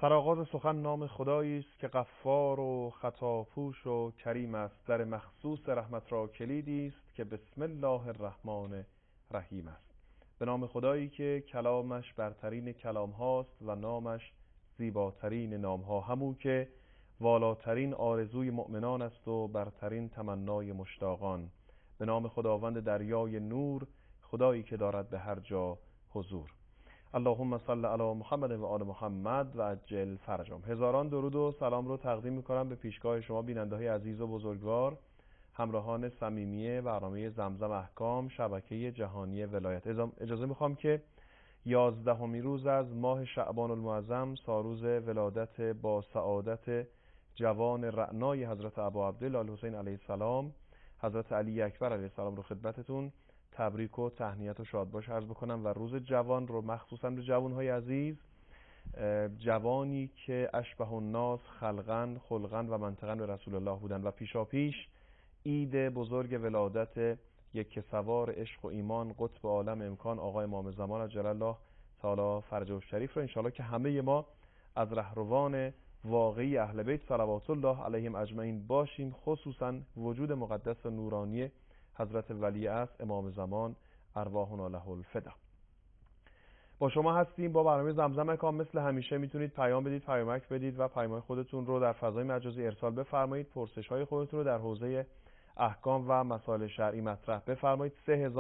سرآغاز سخن نام خدایی است که غفار و خطاپوش و کریم است. در مخصوص رحمت را کلیدی است که بسم الله الرحمن الرحیم است. به نام خدایی که کلامش برترین کلام هاست و نامش زیباترین نام ها، همون که والاترین آرزوی مؤمنان است و برترین تمنای مشتاقان. به نام خداوند دریای نور، خدایی که دارد به هر جا حضور. اللهم صل علی محمد و آل محمد و عجل فرجهم. هزاران درود و سلام رو تقدیم می‌کنم به پیشگاه شما بیننده‌های عزیز و بزرگوار، همراهان صمیمی برنامه زمزم احکام شبکه جهانی ولایت. اجازه می‌خوام که 11مین روز از ماه شعبان المعظم، ساروز ولادت با سعادت جوان رعنای حضرت ابا عبدالله الحسین علیه السلام، حضرت علی اکبر علیه السلام رو خدمتتون تبریک و تهنیت و شادباش عرض بکنم و روز جوان رو مخصوصا به جوانهای عزیز، جوانی که اشبه الناس خلقا خلقا و منطقا به رسول الله بودن و پیشاپیش عید بزرگ ولادت یک سوار عشق و ایمان قطب عالم امکان آقا امام زمان عجل الله تعالی فرجه الشریف رو انشالله که همه ما از رهروان واقعی اهل بیت صلوات الله علیهم اجمعین باشیم، خصوصا وجود مقدس و نورانی حضرت ولی عصر امام زمان ارواحنا له الفدا. با شما هستیم با برنامه زمزم احکام. مثل همیشه میتونید پیام بدید، پیامک بدید و پیام‌های خودتون رو در فضای مجازی ارسال بفرمایید. پرسش‌های خودتون رو در حوزه احکام و مسائل شرعی مطرح بفرمایید.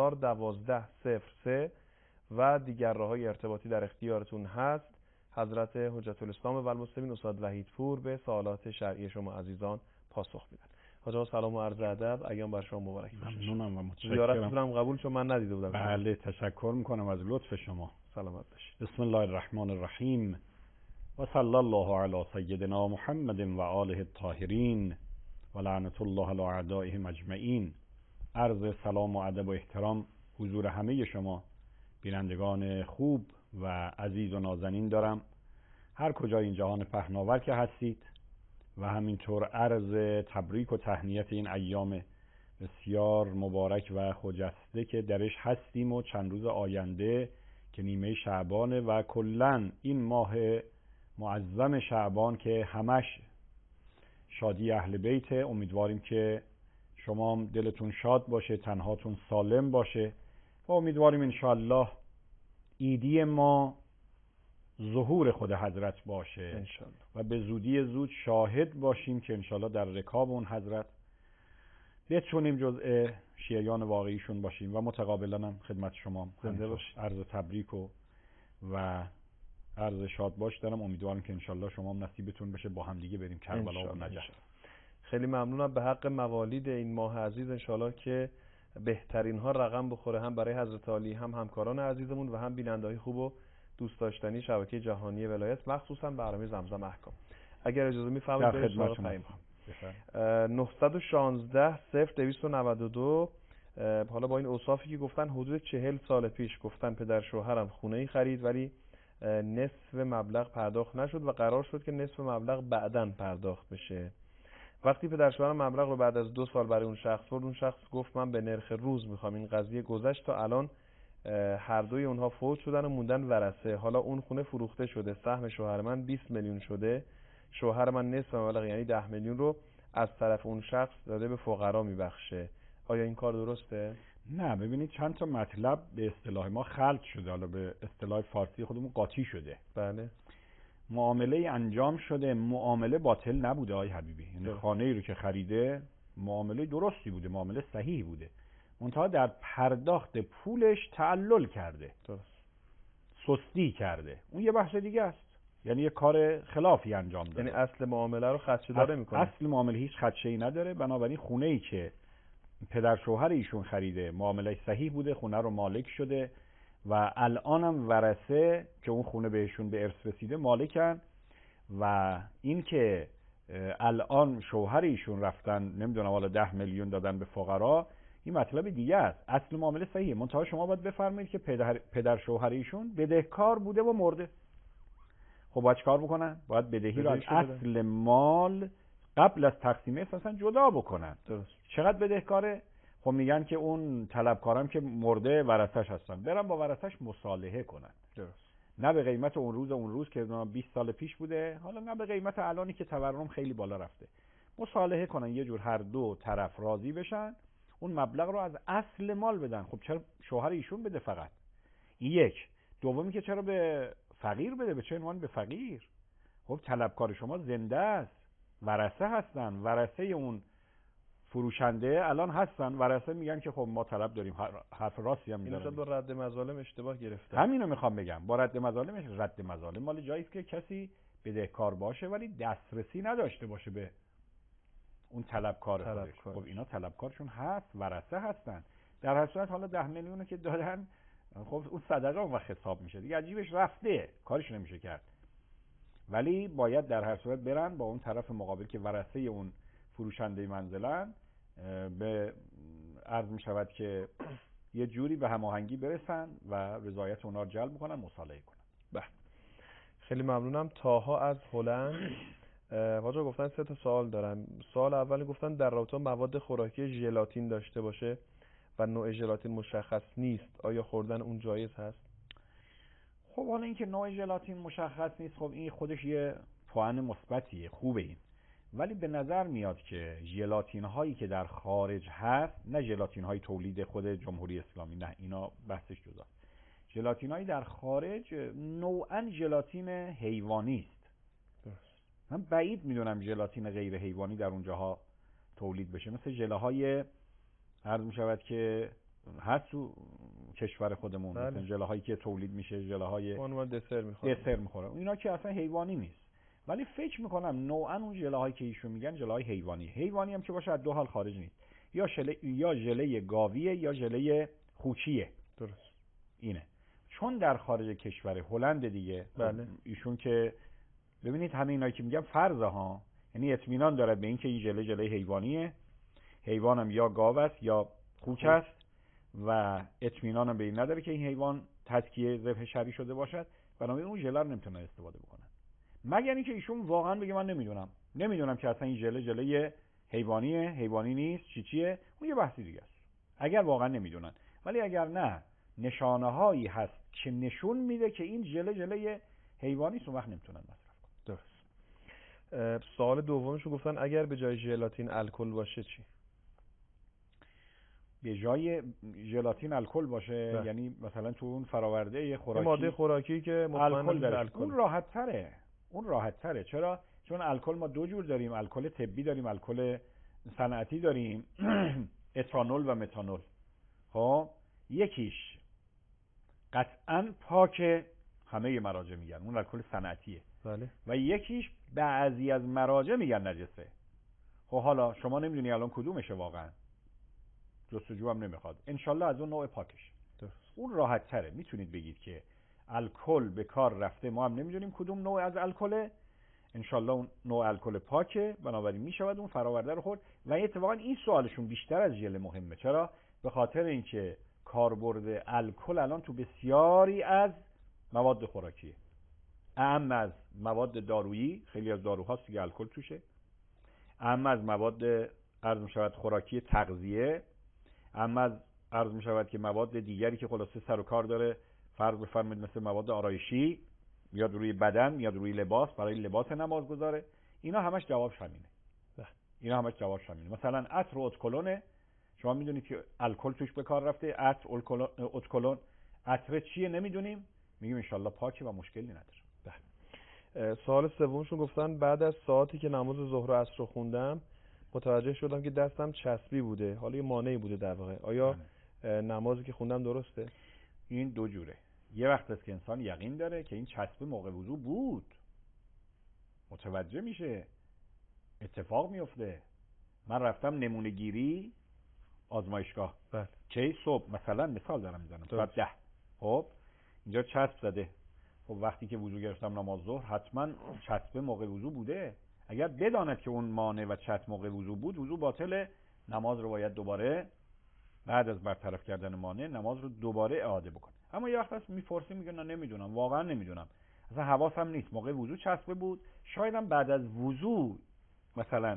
3012 و دیگر راه‌های ارتباطی در اختیارتون هست. حضرت حجت الاسلام و المسلمین استاد وحیدپور به سوالات شرعی شما عزیزان پاسخ میدن. حاج سلام و عرض ادب، ایام بر شما مبارک باشه. ممنونم و متشکرم. زیارتتون هم قبول چون من ندیده بودم. بله، تشکر میکنم از لطف شما. سلامت باشید. بسم الله الرحمن الرحیم و صلی الله علی سیدنا محمد و آله الطاهرین و لعنت الله علی اعدائهم اجمعین. عرض سلام و ادب و احترام حضور همه شما بینندگان خوب و عزیز و نازنین دارم، هر کجای این جهان پهناور که هستید، و همینطور عرض تبریک و تهنیت این ایام بسیار مبارک و خجسته که درش هستیم و چند روز آینده که نیمه شعبانه و کلن این ماه معظم شعبان که همش شادی اهل بیت. امیدواریم که شما هم دلتون شاد باشه، تنهاتون سالم باشه و امیدواریم انشاءالله عیدی ما ظهور خود حضرت باشه انشالله. و به زودی زود شاهد باشیم که انشالله در رکاب اون حضرت بتونیم جزء شیعیان واقعیشون باشیم و متقابلا هم خدمت شما زنده باشید. عرض تبریک و عرض شاد باش دارم. امیدوارم که انشالله شما هم نصیبتون بشه با هم دیگه بریم کربلا و نجف. خیلی ممنونم. به حق موالید این ماه عزیز انشالله که بهترین ها رقم بخوره، هم برای حضرت علی، هم همکاران عزیزمون و هم بیننده‌های خوب و دوست داشتنی شبکه جهانی ولایت، مخصوصا برنامه زمزم احکام. اگر اجازه می‌فرمایید بریم سراغ پیام. 916 0292. حالا با این اوصافی که گفتن حدود 40 سال پیش گفتن پدر شوهرم خونه‌ای خرید ولی نصف مبلغ پرداخت نشد و قرار شد که نصف مبلغ بعداً پرداخت بشه. وقتی پدر شوهرم مبلغ رو بعد از 2 سال برای اون شخص برد، اون شخص گفت من به نرخ روز می‌خوام. این قضیه گذشت تا الان هر دوی اونها فوت شدن و موندن ورثه. حالا اون خونه فروخته شده، سهم شوهر من 20 میلیون شده، شوهر من نصف مبلغ یعنی 10 میلیون رو از طرف اون شخص داده به فقرا میبخشه. آیا این کار درسته؟ نه، ببینید چند تا مطلب به اصطلاح ما خلط شده، حالا به اصطلاح فارسی خودمون قاطی شده. بله. معامله انجام شده، معامله باطل نبوده آقای حبیبی. یعنی خانه ای رو که خریده معامله درستی بوده، معامله صحیحی بوده، منتها در پرداخت پولش تعلل کرده، درست، سستی کرده. اون یه بحث دیگه است، یعنی یه کار خلافی انجام داده. یعنی اصل معامله رو خدشه داره میکنه. اصل معامله هیچ خدشه‌ای نداره. بنابراین خونه ای که پدر شوهر ایشون خریده معامله صحیح بوده، خونه رو مالک شده و الان هم ورثه که اون خونه بهشون به ارث رسیده مالکن و این که الان شوهر ایشون رفتن نمیدونم حالا 10 میلیون دادن به فقرا، این مطلب دیگه است. اصل معامله صحیحه، منتها شما باید بفرمایید که پدر شوهر ایشون بدهکار بوده و مرده. خب باید چیکار بکنن؟ باید بدهی رو از اصل مال قبل از تقسیم اساسا جدا بکنن. درست. چقدر بدهکاره؟ خب میگن که اون طلبکارم که مرده ورثش هستن، برن با ورثش مصالحه کنن. درست. نه به قیمت اون روز که 20 سال پیش بوده، حالا نه به قیمت الانی که تورم خیلی بالا رفته. مصالحه کنن، یه جور هر دو طرف راضی بشن، اون مبلغ رو از اصل مال بدن. خب چرا شوهر ایشون بده فقط؟ این یک. دومی که چرا به فقیر بده؟ به چه عنوان به فقیر؟ خب طلبکار شما زنده است، ورثه هستن، ورثه اون فروشنده الان هستن، ورثه میگن که خب ما طلب داریم. حرف راستی هم میذارن. این با رد مظالم اشتباه گرفته. همینو میخوام بگم، با رد مظالم مال جایی است که کسی بدهکار باشه ولی دسترسی نداشته باشه به اون طلبکار خودش. خب اینا طلبکارشون هست، ورثه هستن. در هر صورت حالا 10 میلیون که دادن، خب اون صدقه اون وقت حساب میشه دیگه، عجیبش رفته، کارش نمیشه کرد. ولی باید در هر صورت برن با اون طرف مقابل که ورثه اون فروشنده منزلن، به عرض میشود که یه جوری به هماهنگی برسن و رضایت اونا رو جلب کنن، مصالحه کنن. بله، خیلی ممنونم. تاها از هلند. واجا گفتن 3 تا سوال دارم. سوال اولی گفتن در رابطه مواد خوراکی ژلاتین داشته باشه و نوع ژلاتین مشخص نیست، آیا خوردن اون جایز هست؟ خب حالا اینکه نوع ژلاتین مشخص نیست، خب این خودش یه پوان مثبتیه، خوبه این. ولی به نظر میاد که ژلاتین هایی که در خارج هست، نه ژلاتین های تولید خود جمهوری اسلامی، نه اینا بحثش جداست. ژلاتین هایی در خارج نوعاً ژلاتین حیوانی است. من بعید میدونم ژلاتین غیر حیوانی در اونجاها تولید بشه، مثل ژله عرض میشود که هست تو کشور خودمون. بله. مثلا ژله هایی که تولید میشه، ژله های اون دسر میخوره، اینا که اصلا حیوانی نیست. ولی فکر میکنم نوعا اون ژله هایی که ایشون میگن ژله های حیوانی هم که باشه از دو حال خارج نیست، یا ژله گاویه یا ژله خوچیه. درست. اینه چون در خارج کشور هلند دیگه. بله. ایشون که ببینید همه اینایی که میگم فرضه ها، یعنی اطمینان داره به اینکه این ژله حیوانیه، حیوانم یا گاو است یا خوک است و اطمینانم به این نداره که این حیوان تزکیه ذبح شرعی شده باشد، بنابراین اون ژله رو نمیتونه استفاده بکنه، مگر اینکه ایشون واقعا بگه من نمیدونم که اصلا این ژله حیوانی نیست، چیه، اون یه بحثی دیگه است اگر واقعا نمیدونن. ولی اگر نه، نشانه هایی هست که نشون میده که این ژله حیوانی است، اون وقت نمیتونن مصرف کنن. درست. سوال دومشو گفتن اگر به جای ژلاتین الکل باشه چی؟ به جای ژلاتین الکل باشه ده. یعنی مثلا تو اون فراورده خوراکی، ماده خوراکی که الکل داره، اون راحت تره. چرا؟ چون الکل ما دو جور داریم، الکل طبی داریم، الکل صنعتی داریم. اتانول و متانول. خب یکیش قطعاً پاک، همه مراجع میگن اون الکل صنعتیه. بله. و یکیش بعضی از مراجع میگن نجسه. خب حالا شما نمیدونی الان کدومشه واقعا، جستجو هم نمیخواد. انشالله از اون نوع پاکش. اون راحت تره، میتونید بگید که الکل به کار رفته، ما هم نمیدونیم کدوم نوع از الکله، انشالله اون نوع الکل پاکه، بنابراین میشود اون فراورده رو خورد. و اتفاقا این سوالشون بیشتر از ژله مهمه. چرا؟ به خاطر اینکه کاربرد الکل الان تو بسیاری از مواد خوراکیه، اهم از مواد دارویی، خیلی از داروهاست دیگه الکل توشه، اهم از مواد عرض میشود خوراکی تغذیه، اما عرض می شود که مواد دیگری که خلاصه سر و کار داره، فرض بفرمایید مثل مواد آرایشی، میاد روی بدن، میاد روی لباس، برای لباس نمازگزاره، اینا همش جوابش همینه. مثلا عطر و اتکلونه، شما میدونید که الکل توش به کار رفته، عطر اتکلون، عطر چیه نمیدونیم، میگیم انشالله پاکه و مشکلی نداره. سوال سومشون گفتن بعد از ساعتی که نماز ظهر و عصر رو خوندم متوجه شدم که دستم چسبی بوده، حالا یه مانعی بوده در واقع، آیا نمازی که خوندم درسته؟ این دو جوره. یه وقت است که انسان یقین داره که این چسب موقع وضو بود، متوجه میشه، اتفاق میفته. من رفتم نمونه گیری آزمایشگاه، چه صبح مثلا مثال دارم میزنم ساعت 10، خب اینجا چسب زده، خب وقتی که وضو گرفتم نماز ظهر حتما چسب موقع وضو بوده. اگر بداند که اون مانع و چسب موقع وضو بود، وضو باطله، نماز رو باید دوباره بعد از برطرف کردن مانع نماز رو دوباره اعاده بکنه. اما یه وقت هست میپرسیم میگه نه نمیدونم، واقعا نمیدونم، اصلا حواسم نیست، موقع وضو چسبه بود، شاید هم بعد از وضو مثلا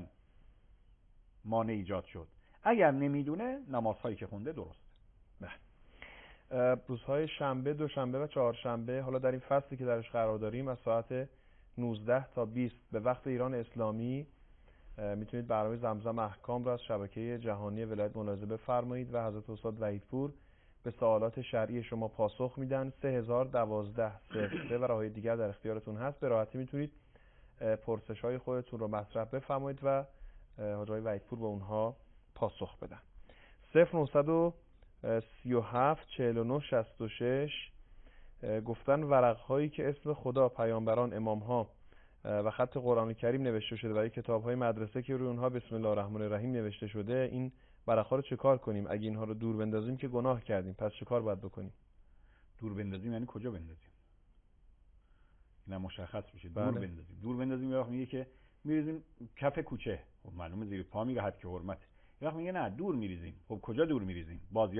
مانع ایجاد شد. اگر نمیدونه نمازهایی که خونده درست. روزهای شنبه، دوشنبه و چهارشنبه، حالا در این فصلی که درش قرار داریم، از ساعت 19 تا 20 به وقت ایران اسلامی میتونید برنامه زمزم احکام را از شبکه جهانی ولایت ملاحظه بفرمایید و حضرت استاد وحیدپور به سوالات شرعی شما پاسخ میدن. 3012 و راههای دیگر در اختیارتون هست. به راحتی میتونید پرسش‌های خودتون رو مطرح بفرمایید و حاج آقای وحیدپور به اونها پاسخ بدن. 0937 49 66 گفتن ورق‌هایی که اسم خدا، پیامبران، امام‌ها و خط قرآن کریم نوشته شده و کتاب‌های مدرسه که روی اونها بسم الله الرحمن الرحیم نوشته شده، این ورق‌ها رو چه کار کنیم؟ اگه اینها رو دور بندازیم که گناه کردیم، پس چه کار باید بکنیم؟ دور بندازیم یعنی کجا بندازیم؟ اینا مشخص بشه. بله. دور بندازیم یه وقت میگه که میریزیم کف کوچه، خب معلومه زیر پا میره، حد که حرمت. یه وقت میگه نه دور میریزیم. خب کجا دور میریزیم؟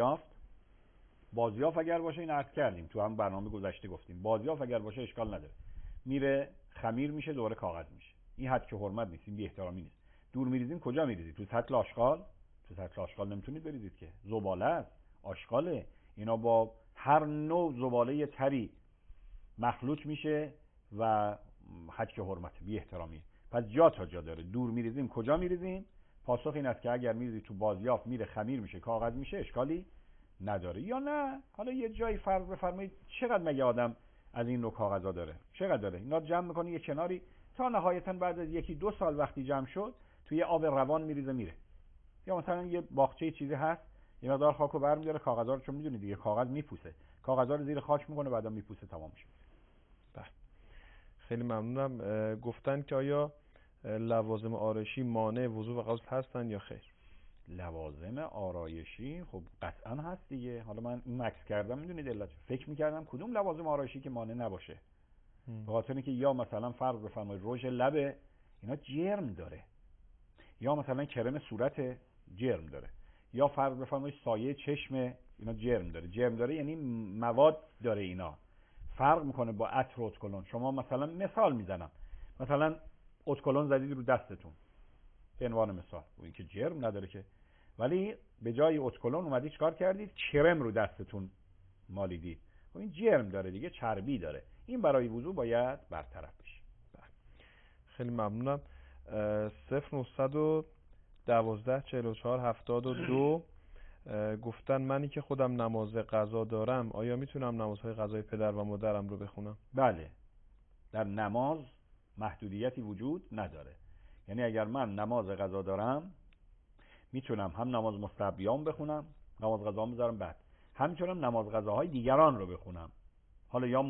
بازیافت اگر باشه، این عرض کردیم تو هم برنامه گذشته گفتیم، بازیافت اگر باشه اشکال نداره، میره خمیر میشه، دوباره کاغذ میشه. این حد که حرمت نیست، این بی احترامی نیست. دور میریزیم کجا میریزید؟ تو سطل آشغال نمیتونید بریزید که، زباله است، آشغاله، اینا با هر نوع زباله تری مخلوط میشه و حد که حرمت، بی احترامیه. پس جا تا جا داره. دور میریزیم کجا میریزیم؟ پاسخ این است که اگر میریزید تو بازیافت، میره خمیر میشه، کاغذ میشه، اشکالی نداره. یا نه حالا یه جایی فرض بفرمایید چقدر مگه آدم از این نوع کاغذا داره؟ چقدر داره؟ اینا جمع میکنه یه کناری، تا نهایتا بعد از 1-2 سال وقتی جمع شد توی آب روان میریزه میره. یا مثلا یه باغچه چیزی هست، یه مقدار خاکو برمی‌داره، کاغذا رو، چون میدونید دیگه کاغذ میپوسه، کاغذا رو زیر خاک میکنه، بعدا میپوسه، تمام میشه. بله. خیلی ممنونم. گفتن که آیا لوازم آرایشی مانع وضو و غسل هستن یا خیر؟ لوازم آرایشی خب قطعا هست دیگه. حالا من این مکس کردم، میدونید علت، فکر میکردم کدوم لوازم آرایشی که مانع نباشه، به خاطر اینکه یا مثلا فرض بفرمایید رژ لب اینا جرم داره، یا مثلا کرم صورت جرم داره، یا فرض بفرمایید سایه چشم اینا جرم داره یعنی مواد داره. اینا فرق میکنه با عطر و اتکلون. شما مثلا مثال میزنم، مثلا اتکلون زدید رو دستتون به عنوان مثال، این که جرم نداره که، ولی به جای اتکلون اومدید چیکار کردید؟ کرم رو دستتون مالیدید، خب این جرم داره دیگه، چربی داره، این برای وضو باید برطرف بشه. خیلی ممنونم. 0912 44 72 گفتن منی که خودم نماز قضا دارم، آیا میتونم نمازهای قضای پدر و مادرم رو بخونم؟ بله، در نماز محدودیتی وجود نداره. یعنی اگر من نماز قضا دارم میتونم هم نماز مستحبیام بخونم، نماز قضا بذارم بعد، هم میتونم نماز قضاهای دیگران رو بخونم. حالا یا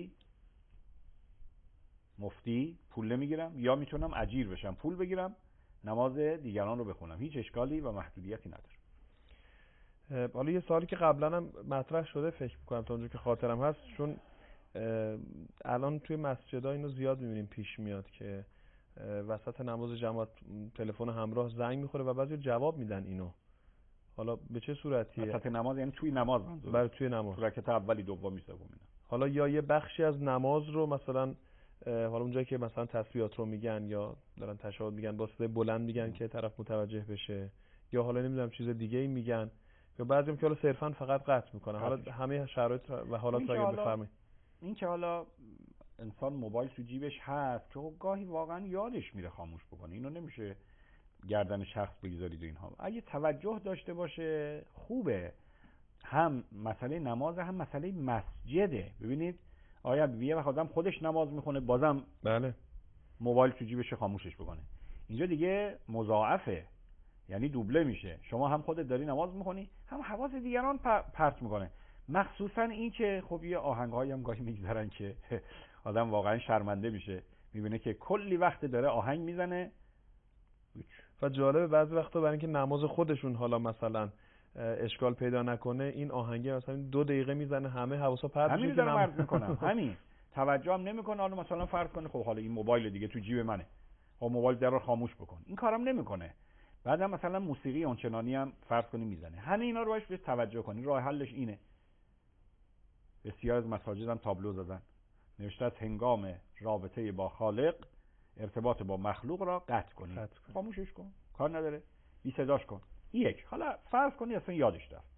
مفتی پول نمیگیرم، یا میتونم اجیر بشم پول بگیرم نماز دیگران رو بخونم، هیچ اشکالی و محدودیتی نداره. حالا یه سوالی که قبلا هم مطرح شده، فکر میکنم تا اونجا که خاطرم هست، چون الان توی مسجدها اینو زیاد میبینیم پیش میاد که وسط نماز جماعت تلفن همراه زنگ میخوره و بعضی جواب میدن اینو. حالا به چه صورتیه؟ وسط نماز یعنی توی نماز منظور؟ بله توی نماز، رکعت اولی، دومی، سومی. حالا یا یه بخشی از نماز رو مثلا حالا اونجایی که مثلا تسبیحات رو میگن یا دارن تشهد میگن با صدای بلند میگن که طرف متوجه بشه، یا حالا نمیدونم چیز دیگه ای میگن، یا بعضیم که حالا صرفا فقط قطع میکنن. حالا همه شرایط و حالات رو اگه بفرمایید. این که حالا انسان موبایل تو جیبش هست که گاهی واقعا یادش میره خاموش بکنه، اینو نمیشه گردن شخص بگذارید و اینها. اگه توجه داشته باشه خوبه. هم مسئله نماز، هم مسئله مسجده. ببینید آیا یه وقت آدم خودش نماز میخونه بازم بله موبایل تو جیبش خاموشش بکنه، اینجا دیگه مضاعفه، یعنی دوبله میشه. شما هم خودت داری نماز میخونی، هم حواس دیگران پرت میکنه. مخصوصا این که خب یه آهنگایی هم گاهی میگذارن که آدم واقعا شرمنده میشه، میبینه که کلی وقت داره آهنگ میزنه. و جالبه بعضی وقتا برای اینکه نماز خودشون حالا مثلا اشکال پیدا نکنه، این آهنگه مثلا 2 دقیقه میزنه، همه حواسا پرت میشه. همین دارم عرض میکنم، همین توجه هم نمیکنه. حالا مثلا فرض کنه خب حالا این موبایل دیگه تو جیب منه، خب موبایل در رو خاموش بکن، این کارم نمیکنه. بعدم مثلا موسیقی اونچنانی هم فرض کنی میزنه. همه اینا رو بهش توجه کنی. راه حلش اینه، بسیار از مساجد هم تابلو زدن، نوشته است هنگام رابطه با خالق ارتباط با مخلوق را قطع کنی. خاموشش کن، کار نداره، بی صداش کن. یک، حالا فرض کنی اصلا یادش رفت،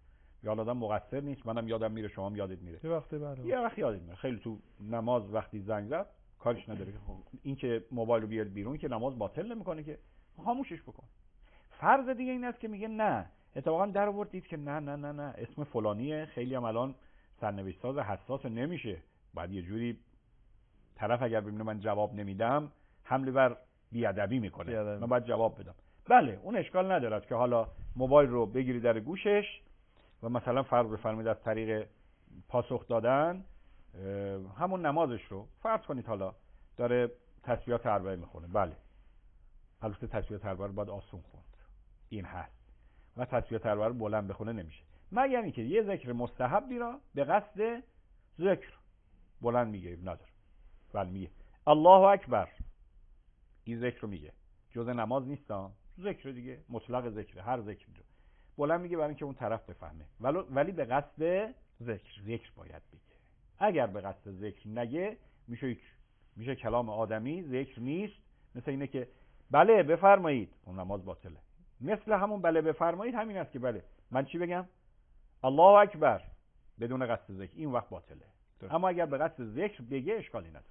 یا آدم مقصر نیست، منم یادم میره، شما هم یادت میره. یه وقتی بله. یه وقت یادت میره. خیلی تو نماز وقتی زنگ زد کارش نداره که این که موبایل رو بیاد بیرون که نماز باطل نمیکنه که، خاموشش بکن. فرض دیگه این است که میگه نه، اتفاقا در آورد دید که نه نه نه نه اسم فلانیه، خیلی هم الان سرنوشت ساز حساس نمیشه، بعد یه جوری طرف اگر ببینه من جواب نمیدم حمله بر بیادبی میکنه، من باید جواب بدم. بله اون اشکال ندارد که حالا موبایل رو بگیری در گوشش و مثلا فرض بفرمایید از طریق پاسخ دادن همون نمازش رو فرض کنید حالا داره تسبیحات اربعه میخونه. بله البته تسبیحات اربعه رو باید آسون خوند، این هست، و تسبیحات اربعه رو بلند بخونه نمیشه، مگر اینکه یه ذکر مستحبی را به قصد ذکر بلند میگه نداره. بله میگه الله اکبر، این ذکر رو میگه، جز نماز نیست، ذکر دیگه، مطلق ذکر، هر ذکری رو بلند میگه برای اینکه اون طرف بفهمه، ولی به قصد ذکر باید بگه. اگر به قصد ذکر نگه میشه کلام آدمی، ذکر نیست. مثل اینه که بله بفرمایید، اون نماز باطله. مثل همون بله بفرمایید همین است که بله من چی بگم؟ الله اکبر بدون قصد ذکر، این وقت باطله. اما اگر به قصد ذکر بگه اشکالی نداره.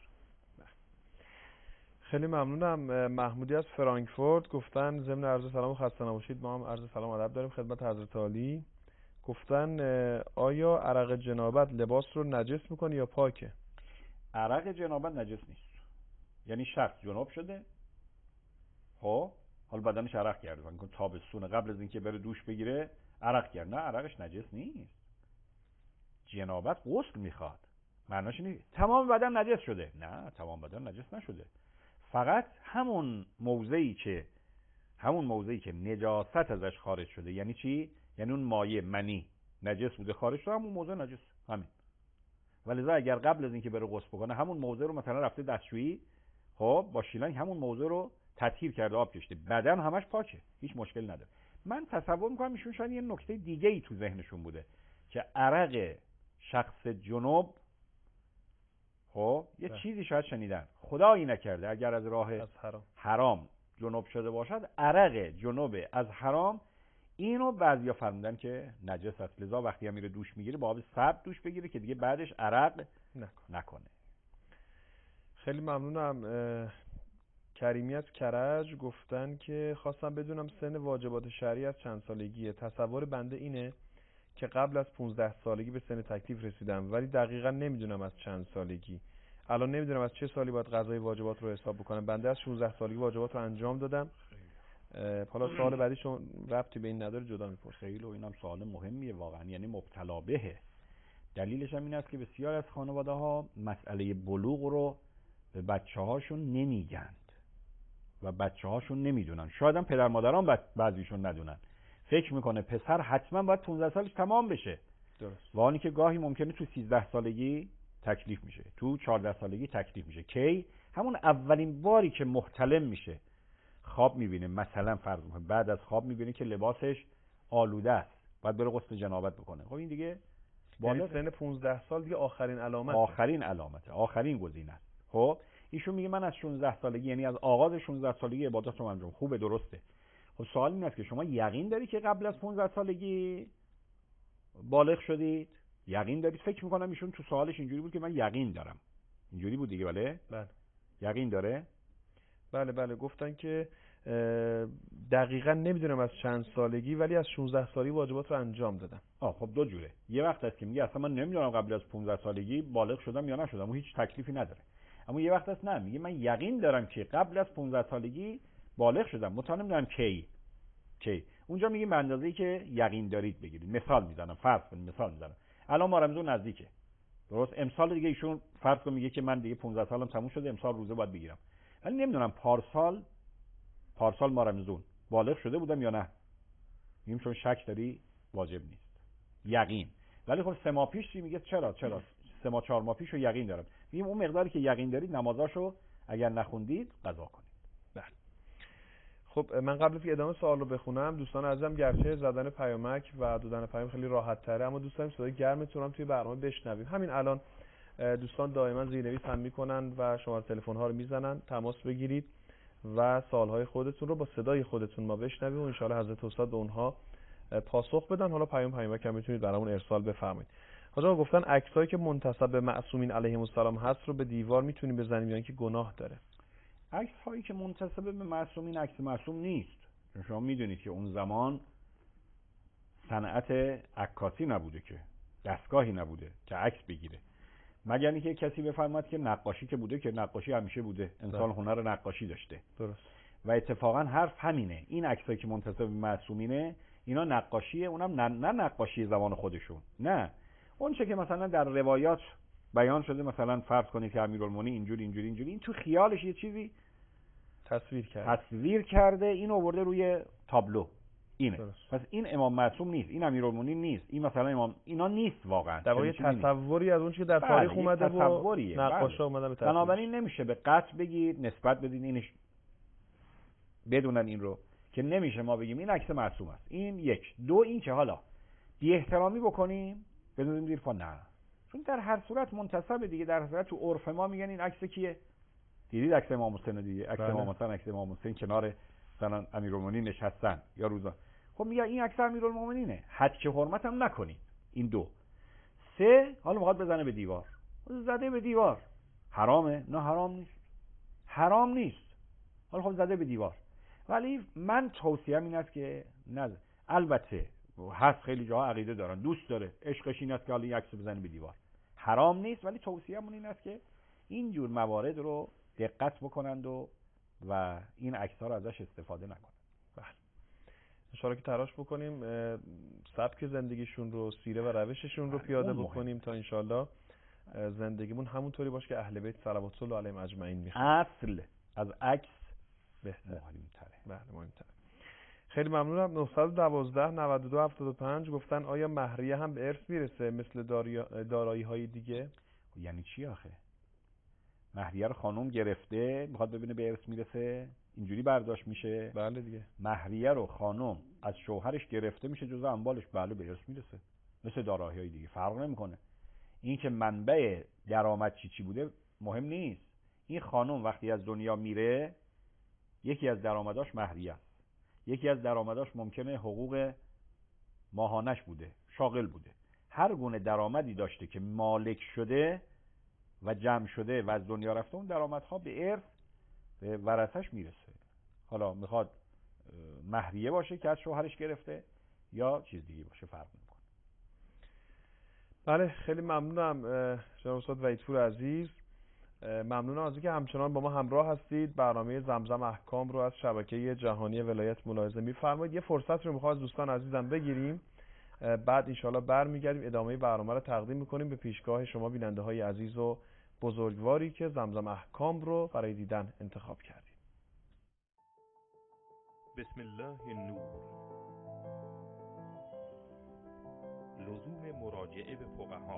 خیلی ممنونم. محمودی از فرانکفورت گفتن ضمن عرض سلام و خسته نباشید، ما هم عرض سلام و ادب داریم خدمت حضرت عالی. گفتن آیا عرق جنابت لباس رو نجس میکنه یا پاکه؟ عرق جنابت نجس نیست، یعنی شخص جناب شده، خب حالا بدنش عرق کرده، مثلا تابستون قبل از اینکه بره دوش بگیره عرق کرد، نه عرقش نجس نیست. جنابت غسل میخواد، معناش اینه تمام بدن نجس شده، نه تمام بدن نجس نشده، فقط همون موضعی که نجاست ازش خارج شده. یعنی چی؟ یعنی اون مایع منی نجس بوده خارج شده، همون موضع نجس، همین. ولذا اگر قبل از اینکه بره غسل بکنه همون موضع رو مثلا رفته دستشویی، خب با شیلنگ همون موضع رو تطهیر کرده، آب کشیده، بدن همش پاکه، هیچ مشکلی نداره. من تصور میکنم ایشون شاید یه نکته دیگه ای تو ذهنشون بوده که عرق شخص جنوب، خب یه چیزی شاید شنیدن، خدایی نکرده اگر از راه حرام جنوب شده باشد، عرق جنوب از حرام، اینو بعضیا فرمودن که نجس است، لذا وقتی هم میره دوش میگیره با آب سرد دوش بگیره که دیگه بعدش عرق نکنه. خیلی ممنونم. کریمی از کرج گفتن که خواستم بدونم سن واجبات شرعی از چند سالگیه. تصور بنده اینه که قبل از 15 سالگی به سن تکلیف رسیدم، ولی دقیقا نمیدونم از چند سالگی. الان نمیدونم از چه سالی باید قضای واجبات رو حساب بکنم. بنده از 16 سالگی واجبات رو انجام دادم. حالا سوال بعدیشون ربطی به این نداره، جدا میپرسم. خیلی، و اینم سوال مهمیه واقعا، یعنی مبتلا بهه. دلیلش هم این است که بسیار از خانواده‌ها مسئله بلوغ رو به بچه‌هاشون نمیگند و بچه‌هاشون نمیدونن. شاید هم پدر مادران بعضیشون ندونن. فکر میکنه پسر حتما باید 15 سالش تمام بشه. درست. و آنی که گاهی ممکنه تو 13 سالگی تکلیف میشه، تو 14 سالگی تکلیف میشه. کی؟ همون اولین باری که محتلم میشه، خواب میبینه، مثلا فرض کنید بعد از خواب میبینه که لباسش آلوده است، باید بره غسل جنابت بکنه. خب این دیگه بالا سن 15 سال دیگه آخرین علامته، آخرین گزینه است. خب ایشون میگه من از 16 سالگی، یعنی از آغاز 16 سالگی عبادت رو انجام. خوبه، درسته. خب سوال این است که شما یقین داری که قبل از 15 سالگی بالغ شدید؟ یقین دارید؟ فکر میکنم ایشون تو سوالش اینجوری بود که من یقین دارم. اینجوری بود دیگه. بله یقین داره. بله گفتن که دقیقاً نمیدونم از چند سالگی، ولی از 16 سالگی واجبات رو انجام دادم. خب دو جوره. یه وقت هست که میگه اصلا من نمیدونم قبل از 15 سالگی بالغ شدم یا نشدم، اون هیچ تکلیفی نداره. اما یه وقت هست نه، میگه من یقین دارم که قبل از 15 سالگی بالغ شدم، مطمئن نمیدونم کی. اونجا میگه به اندازه‌ای که یقین دارید بگیرید. مثال میزنم، فرض کنید مثال میزنم، الان ما رمضان نزدیکه، درست؟ امسال دیگه ایشون فرض کن میگه که من دیگه 15 سالم تموم شده، امسال روزه باید بگیرم، ولی نمیدونم پارسال ما رمضان بالغ شده بودم یا نه. میگم چون شک داری واجب نیست، یقین. ولی خب 3 ماه پیش میگه چرا 3 ماه 4 ماه پیشو یقین دارم. میگم اون مقداری که یقین دارید نمازاشو اگر نخوندید قضا کنید. بله. خب من قبل از که ادامه سوال رو بخونم، دوستان عزیزم گرچه زدن پیامک و دادن پیام خیلی راحت تره، اما دوست داریم صدای گرمتون هم توی برنامه بشنویم. همین الان دوستان دائما زیرنویس هم میکنن و شماره تلفن ها رو میزنن، تماس بگیرید و سوالهای خودتون رو با صدای خودتون ما بشنویم و ان شاء الله حضرت استاد به اونها پاسخ بدن. حالا پیامک هم میتونید برامون ارسال بفرمایید. حاج آقا گفتن عکسایی که منتسب به معصومین علیهم السلام هست رو به دیوار میتونیم بزنیم یا اینکه گناه داره؟ عکس هایی که منتسب به معصومین عکس معصوم نیست. شما میدونید که اون زمان صنعت عکاسی نبوده، که دستگاهی نبوده که عکس بگیره، مگر اینکه کسی بفرماد که نقاشی که بوده، که نقاشی همیشه بوده، انسان هنر نقاشی داشته. درست. و اتفاقا حرف همینه، این عکسایی که منتسب به معصومینه اینا نقاشیه، اونم نه نقاشی زمان خودشون، نه اون چه که مثلا در روایات بیان شده، مثلا فرض کنید که امیرالمومنین اینجوری این تو خیالش یه چیزی تصویر کرده این آورده روی تابلو. اینه. پس این امام معصوم نیست، این امیرالمومنین نیست، این مثلا امام، اینا نیست واقعا. در واقع تصوری از اون چیزی که در تاریخ اومده و نقاشا اومدن به تصویر. بنابراین نمیشه به قطع بگید نسبت بدید اینش، بدونن این رو که نمیشه ما بگیم این عکس معصوم است. این یک. دو، این که حالا بی احترامی بکنیم بدونیم زیر پا، نه، چون در هر صورت منتسب دیگه. در هر صورت تو عرف ما میگن این عکس کیه؟ دیدید عکس امام حسین دیگه، عکس امام حسین، عکس امام حسین کنار مثلا امیرالمومنین نشستن یا روزا، خب میگه این عکس امیرالمومنینه، حد که حرمت هم نکنید. این دو. سه، حالا میخواد بزنه به دیوار، زده به دیوار حرامه؟ نه حرام نیست. حالا خب زده به دیوار، ولی من توصیه‌ام این است که نه، البته هست خیلی جاها عقیده دارن، دوست داره، عشقش این است که حالا این عکس بزنه به دیوار، حرام نیست، ولی توصیه‌مون این است که این جور موارد رو دقت بکنند و این عکس‌ها رو ازش استفاده نکنند. بله. انشاءالله که تلاش بکنیم سبک زندگیشون رو، سیره و روششون رو پیاده بکنیم تا انشاءالله زندگیمون همونطوری باشه که اهل بیت صلوات الله علیهم اجمعین میخوان. اصل از عکس بهتره. بله، مهمتره. خیلی ممنونم. 912 92 75 گفتن آیا مهریه هم به ارث میرسه مثل دارایی‌های دیگه؟ یعنی چی آخه؟ مهریه رو خانم گرفته میخواد ببینه به ارث میرسه، اینجوری برداشت میشه؟ بله دیگه. مهریه رو خانم از شوهرش گرفته میشه جزء اموالش، بله به ارث میرسه مثل دارایی‌های دیگه، فرق نمیکنه. این که منبع درآمد چی بوده مهم نیست. این خانم وقتی از دنیا میره یکی از درآمداش مهریه است، یکی از درآمداش ممکنه حقوق ماهانش بوده، شاغل بوده، هر گونه درآمدی داشته که مالک شده و جمع شده و از دنیا رفته، اون درآمدها به ارث به ورثش میرسه. حالا میخواد مهریه باشه که از شوهرش گرفته یا چیز دیگه باشه، فرق نمیکنه. بله، خیلی ممنونم جناب استاد وحیدپور عزیز. ممنونم از اینکه همچنان با ما همراه هستید. برنامه زمزم احکام رو از شبکه جهانی ولایت ملاحظه می‌فرمایید. یه فرصت رو می‌خوام از دوستان عزیزم بگیریم، بعد انشالله برمیگردیم ادامه برنامه رو تقدیم می‌کنیم به پیشگاه شما بیننده‌های عزیز و بزرگواری که زمزم احکام رو برای دیدن انتخاب کردید. بسم الله النور. لزوم مراجعه به فقها.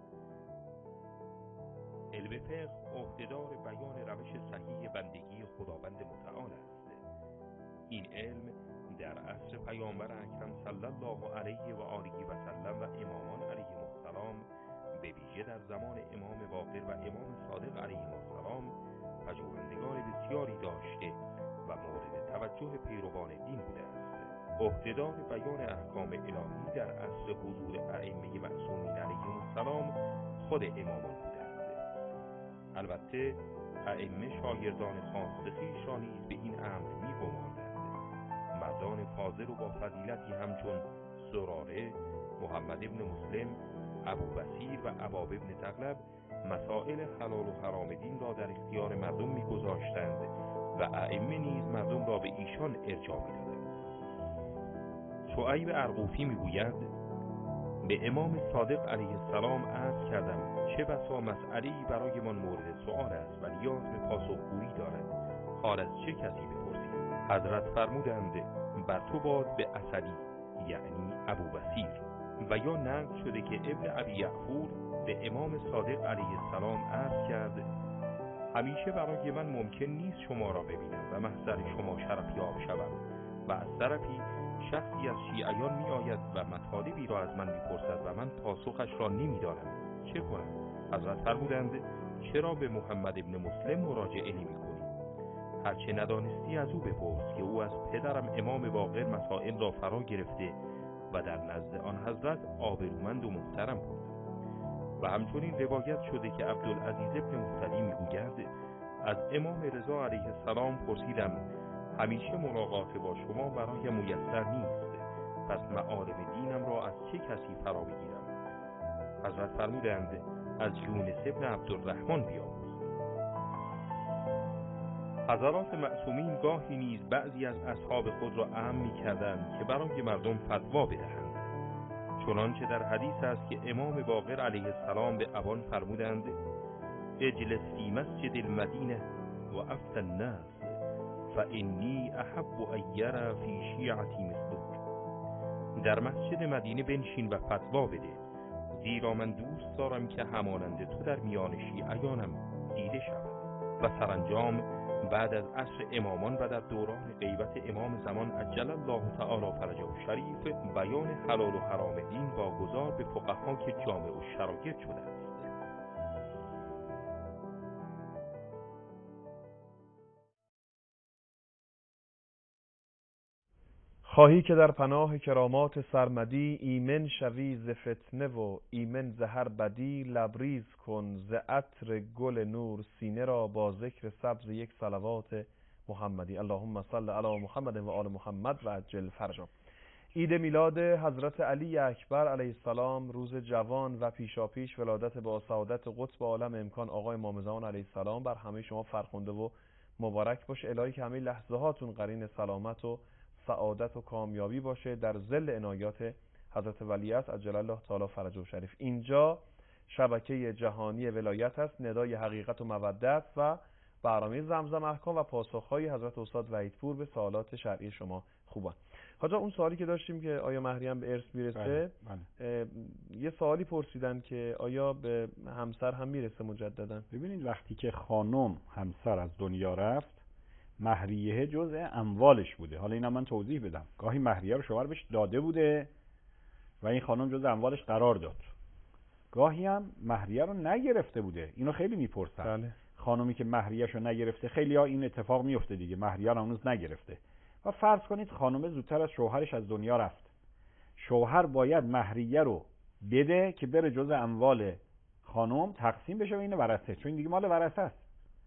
علم فقه عهده‌دار بیان روش صحیح بندگی خداوند متعال است. این علم در عصر پیامبر اکرم صلی الله علیه و آله و سلم و امامان علیهم السلام، به ویژه در زمان امام باقر و امام صادق علیهم السلام، پژوهندگان بسیاری داشته و مورد توجه پیروان دین بوده است. عهده‌دار بیان احکام الهی در عصر حضور ائمه معصومین علیهم السلام خود امامان بوده. البته ائمه شاگردان خاص خویش را نیز به این امر می‌گماندند. مردان فاضل و با فضیلتی همچون زراره، محمد ابن مسلم، ابو بصیر و عباب ابن تغلب مسائل حلال و حرام دین را در اختیار مردم می‌گذاشتند و ائمه نیز مردم را به ایشان ارجاع می‌دادند. شعیب ارغوفی می‌گوید به امام صادق علیه السلام عرض کردم چه بسا مسئله‌ای برای من مورد سؤال است و نیاز به پاسخگویی دارد، حال از چه کسی بپرسید؟ حضرت فرمودند بر تو باد به اسدی، یعنی ابو بصیر. و یا نقل شده که ابن ابی یعفور به امام صادق علیه السلام عرض کرد همیشه برای من ممکن نیست شما را ببینم و محضر شما شرفیاب شوم، و از طرفی شخصی از شیعیان می آید و مطالبی را از من می پرسد و من پاسخش را نمی دانم، چه کنم؟ حضرت فرمودند چرا به محمد ابن مسلم مراجعه نمی کنی؟ هرچه ندانستی از او بپرس که او از پدرم امام باقر مسائل را فرا گرفته و در نزد آن حضرت آبرومند و محترم بود. و همچنین روایت شده که عبدالعزیز ابن مهتدی میگوید از امام رضا علیه السلام پرسیدم همیشه ملاقات با شما برای میسر نیست، پس معالم دینم را از چه کسی فرا بگیرم؟ حضرت فرمودند از یونس ابن عبدالرحمن بیاموز. حضرات معصومین گاهی نیز بعضی از اصحاب خود را اعم می‌کردند که برای مردم فتوا بدهند، چنانچه در حدیث است که امام باقر علیه السلام به ابان فرمودند اجلس فی مسجد المدینه و افتى الناس فانی احب ان یری فی شیعتی مثلک. در مسجد مدینه بنشین و فتوا بده، زیرا من دوست دارم که همانند تو در میان شیعیانم دیده شود. و سرانجام بعد از عصر امامان و در دوران غیبت امام زمان عجل الله تعالی فرجه الشریف بیان حلال و حرام دین واگذار به فقها که جامع و شرایط شده است. خواهی که در پناه کرامات سرمدی ایمن شوی ز فتنه و ایمن ز هر بدی، لبریز کن ز عطر گل نور سینه را با ذکر سبز یک صلوات محمدی. اللهم صل علی محمد و آل محمد و عجل فرجا. عید میلاد حضرت علی اکبر علیه السلام، روز جوان و پیشاپیش ولادت با سعادت قطب عالم امکان آقای امام زمان علیه السلام بر همه شما فرخنده و مبارک باشه. الهی که همه لحظه هاتون قرین سلامت و سعادت و کامیابی باشه در ظل عنایات حضرت ولیعصر عجل الله تعالی فرجه و شریف. اینجا شبکه جهانی ولایت است، ندای حقیقت و مودت و برنامه زمزم احکام و پاسخهای حضرت استاد وحیدپور به سوالات شرعی شما خوبان. حاجا اون سوالی که داشتیم که آیا مهریه هم به ارث میرسه، یه سوالی پرسیدن که آیا به همسر هم میرسه مجددا. ببینید وقتی که خانم همسر از دنیا رفت، مهریه جزء اموالش بوده. حالا اینا من توضیح بدم. گاهی مهریه رو شوهر بهش داده بوده و این خانم جزء اموالش قرار داد. گاهی هم مهریه رو نگرفته بوده. اینو خیلی میپرسن. بله. خانومی که مهریه‌شو نگرفته، خیلی‌ها این اتفاق میفته دیگه، مهریه رو هنوز نگرفته. و فرض کنید خانم زودتر از شوهرش از دنیا رفت. شوهر باید مهریه رو بده که بره جزء اموال خانم تقسیم بشه بین ورثه، چون این دیگه مال ورثه است.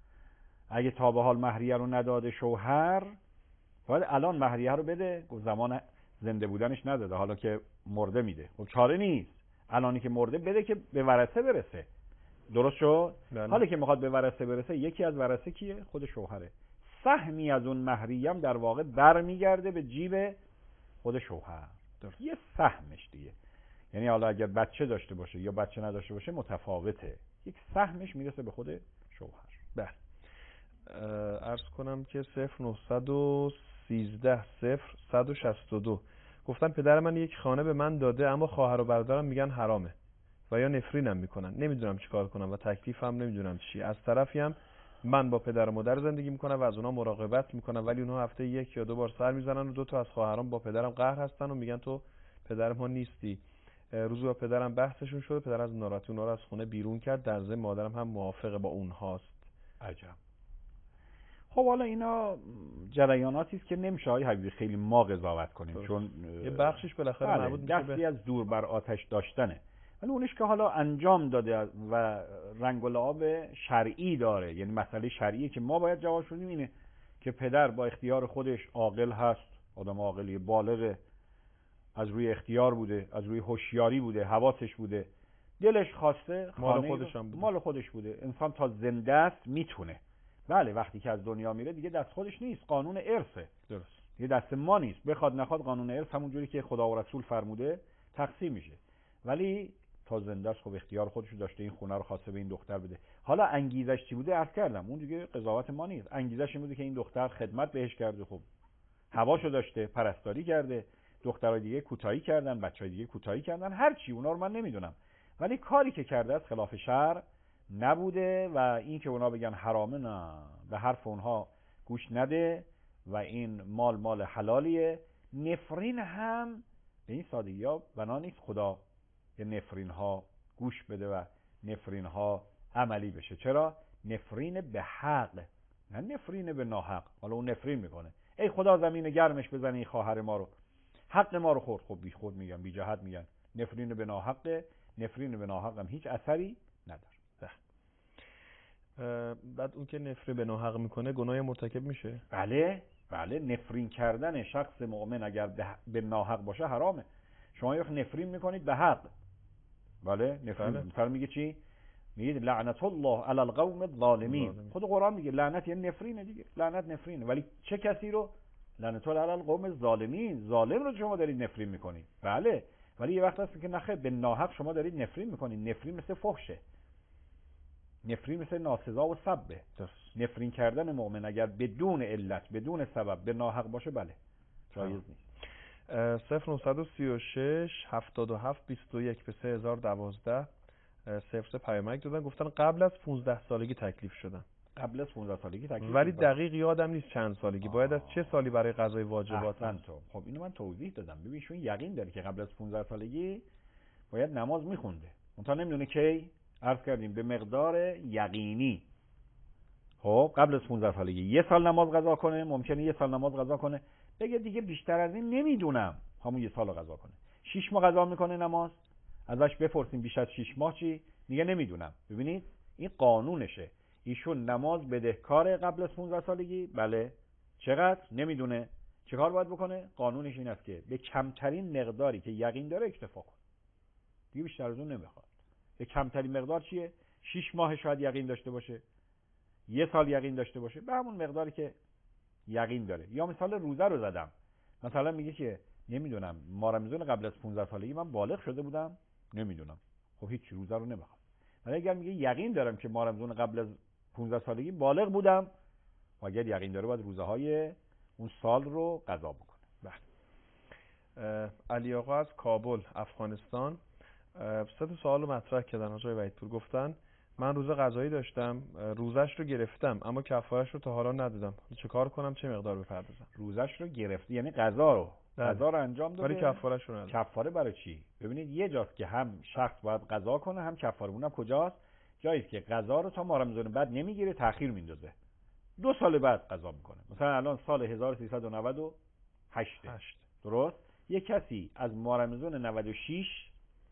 اگه تا به حال مهریه رو نداده شوهر، باید الان مهریه رو بده. زمان زنده بودنش نداده، حالا که مرده میده. خب چاره نیست، الانی که مرده بده که به ورثه برسه. درست شد؟ حالا که میخواد به ورثه برسه، یکی از ورثه کیه؟ خود شوهره. سهمی از اون مهریه هم در واقع برمیگرده به جیب خود شوهر. یه سهمش دیگه، یعنی حالا اگر بچه داشته باشه یا بچه نداشته باشه متفاوته، یک سهمش میرسه به خود شوهر. بله. عرض کنم که 0913 0162 گفتن پدر من یک خانه به من داده، اما خواهر و برادرم میگن حرامه و یا نفرینم میکنن، نمیدونم چیکار کنم و تکلیفم نمیدونم چی. از طرفی هم من با پدر و مادر زندگی میکنم و از اونها مراقبت میکنم، ولی اونها هفته 1 یا 2 بار سر میزنن و 2 تا از خواهرام با پدرم قهر هستن و میگن تو پدر ما نیستی. روزی با پدرم بحثشون شده، پدر از ناراحتی اونها رو از خونه بیرون کرد، در ضمن مادرم هم موافقه با اونهاست. عجب. خب حالا اینا جریاناتی است که نمیشه های حبیبی خیلی ما قضاوت کنیم، چون یه بخشش بالاخره مربوط میشه دستی از دور بر آتش داشتنه، ولی اونش که حالا انجام داده و رنگ و لعاب شرعی داره، یعنی مسئله شرعی که ما باید جواب بدیم اینه که پدر با اختیار خودش عاقل هست، آدم عاقلی بالغه، از روی اختیار بوده، از روی هوشیاری بوده، حواسش بوده، دلش خواسته مال خودش بوده. انسان تا زنده است میتونه. بله وقتی که از دنیا میره دیگه دست خودش نیست، قانون ارثه. درست. دیگه دست ما نیست، بخواد نخواد قانون ارث همون جوری که خدا و رسول فرموده تقسیم میشه. ولی تا زنده است خب اختیار خودش داشته، این خونه رو خواسته به این دختر بده. حالا انگیزش چی بوده عرض کردم، اون دیگه قضاوت ما نیست. انگیزش این بوده که این دختر خدمت بهش کرده، خب هواشو داشته، پرستاری کرده، دخترای دیگه کوتاهی کردن، بچهای دیگه کوتاهی کردن، هر چی اونا رو من نمیدونم، ولی کاری که کرده است خلاف شرع نبوده و این که اونا بگن حرامه، نه، به حرف اونها گوش نده و این مال حلالیه. نفرین هم به این سادگی ها بنا نیست خدا به نفرین ها گوش بده و نفرین ها عملی بشه. چرا؟ نفرین به حق، نه نفرین به ناحق. حالا اون نفرین میکنه ای خدا زمین گرمش بزنی خواهر ما رو، حق ما رو خورد. خب بی خود میگن، بی جهت میگن نفرین به ناحق. نفرین به ناحق هم هیچ اثری نداره. بعد اون که نفرین به ناحق میکنه گناه مرتکب میشه؟ بله نفرین کردن شخص مؤمن اگر به ناحق باشه حرامه. شما یک نفرین میکنید به حق. بله نفرین. مثلا میگه چی؟ میگه لعنت الله علی القوم الظالمین. خود قرآن میگه لعنت یعنی نفرینه دیگه. لعنت نفرینه. ولی چه کسی رو؟ لعنت الله علی القوم الظالمین. ظالم رو شما دارید نفرین میکنید. بله ولی یه وقت هست که نخیر به ناحق شما دارید نفرین میکنید. نفرین مثل فحشه. نفرین مثل ناسزا و سبه. نفرین کردن مؤمن اگر بدون علت بدون سبب به ناحق باشه بله جایز نیست. 0936 77 21 به 3012 صفر پیامک دادن، گفتن قبل از 15 سالگی تکلیف شدن. قبل از 15 سالگی تکلیف ولی دقیق یادم نیست چند سالگی. باید از چه سالی برای قضای واجبات؟ خب اینو من توضیح دادم. ببین شون یقین داره که قبل از 15 سالگی باید نماز میخونده. اونتا نمیدونه کی. عرض کردیم به مقدار یقینی. خب قبل از 15 سالگی یه سال نماز قضا کنه، ممکنه یه سال نماز قضا کنه بگه دیگه بیشتر از این نمیدونم، همون یه سال قضا کنه. 6 ماه قضا میکنه نماز، ازش بپرسیم بیش از 6 ماه چی؟ میگه نمیدونم. ببینید این قانونشه. ایشون نماز بدهکار قبل از 15 سالگی. بله چقدر؟ نمیدونه. چه کار باید بکنه؟ قانونش این است که به کمترین مقداری که یقین داره اکتفا کنه. دیگه بیشتر از اون نمیخواد. به کمترین مقدار چیه؟ 6 ماه شاید یقین داشته باشه، یه سال یقین داشته باشه، به همون مقداری که یقین داره. یا مثال روزه رو زدم. مثلا میگه که نمیدونم ماه رمضان قبل از 15 سالگی من بالغ شده بودم، نمیدونم. خب هیچ روزه رو نمیخوام. ولی اگر میگه یقین دارم که ماه رمضان قبل از 15 سالگی بالغ بودم، و اگر یقین داره باید روزه های اون سال رو قضا بکنه. بله. علی آقا از کابل افغانستان 3 سوال رو مطرح کردن آقای وحیدپور. گفتن من روزه قضایی داشتم، روزش رو گرفتم اما کفارش رو تا حالا ندادم، چه کار کنم، چه مقدار بپردازم؟ روزش رو گرفتی یعنی قضا رو انجام داده ولی کفارش رو نداده. کفاره برای چی؟ ببینید یه جاست که هم شخص باید قضا کنه هم کفاره. اونم کجاست؟ جایی که قضا رو تا ماه رمضان بعد نمیگیره، تأخیر میندازه، 2 سال بعد قضا میکنه. مثلا الان سال 1398 درست؟ یه کسی از ماه رمضان 96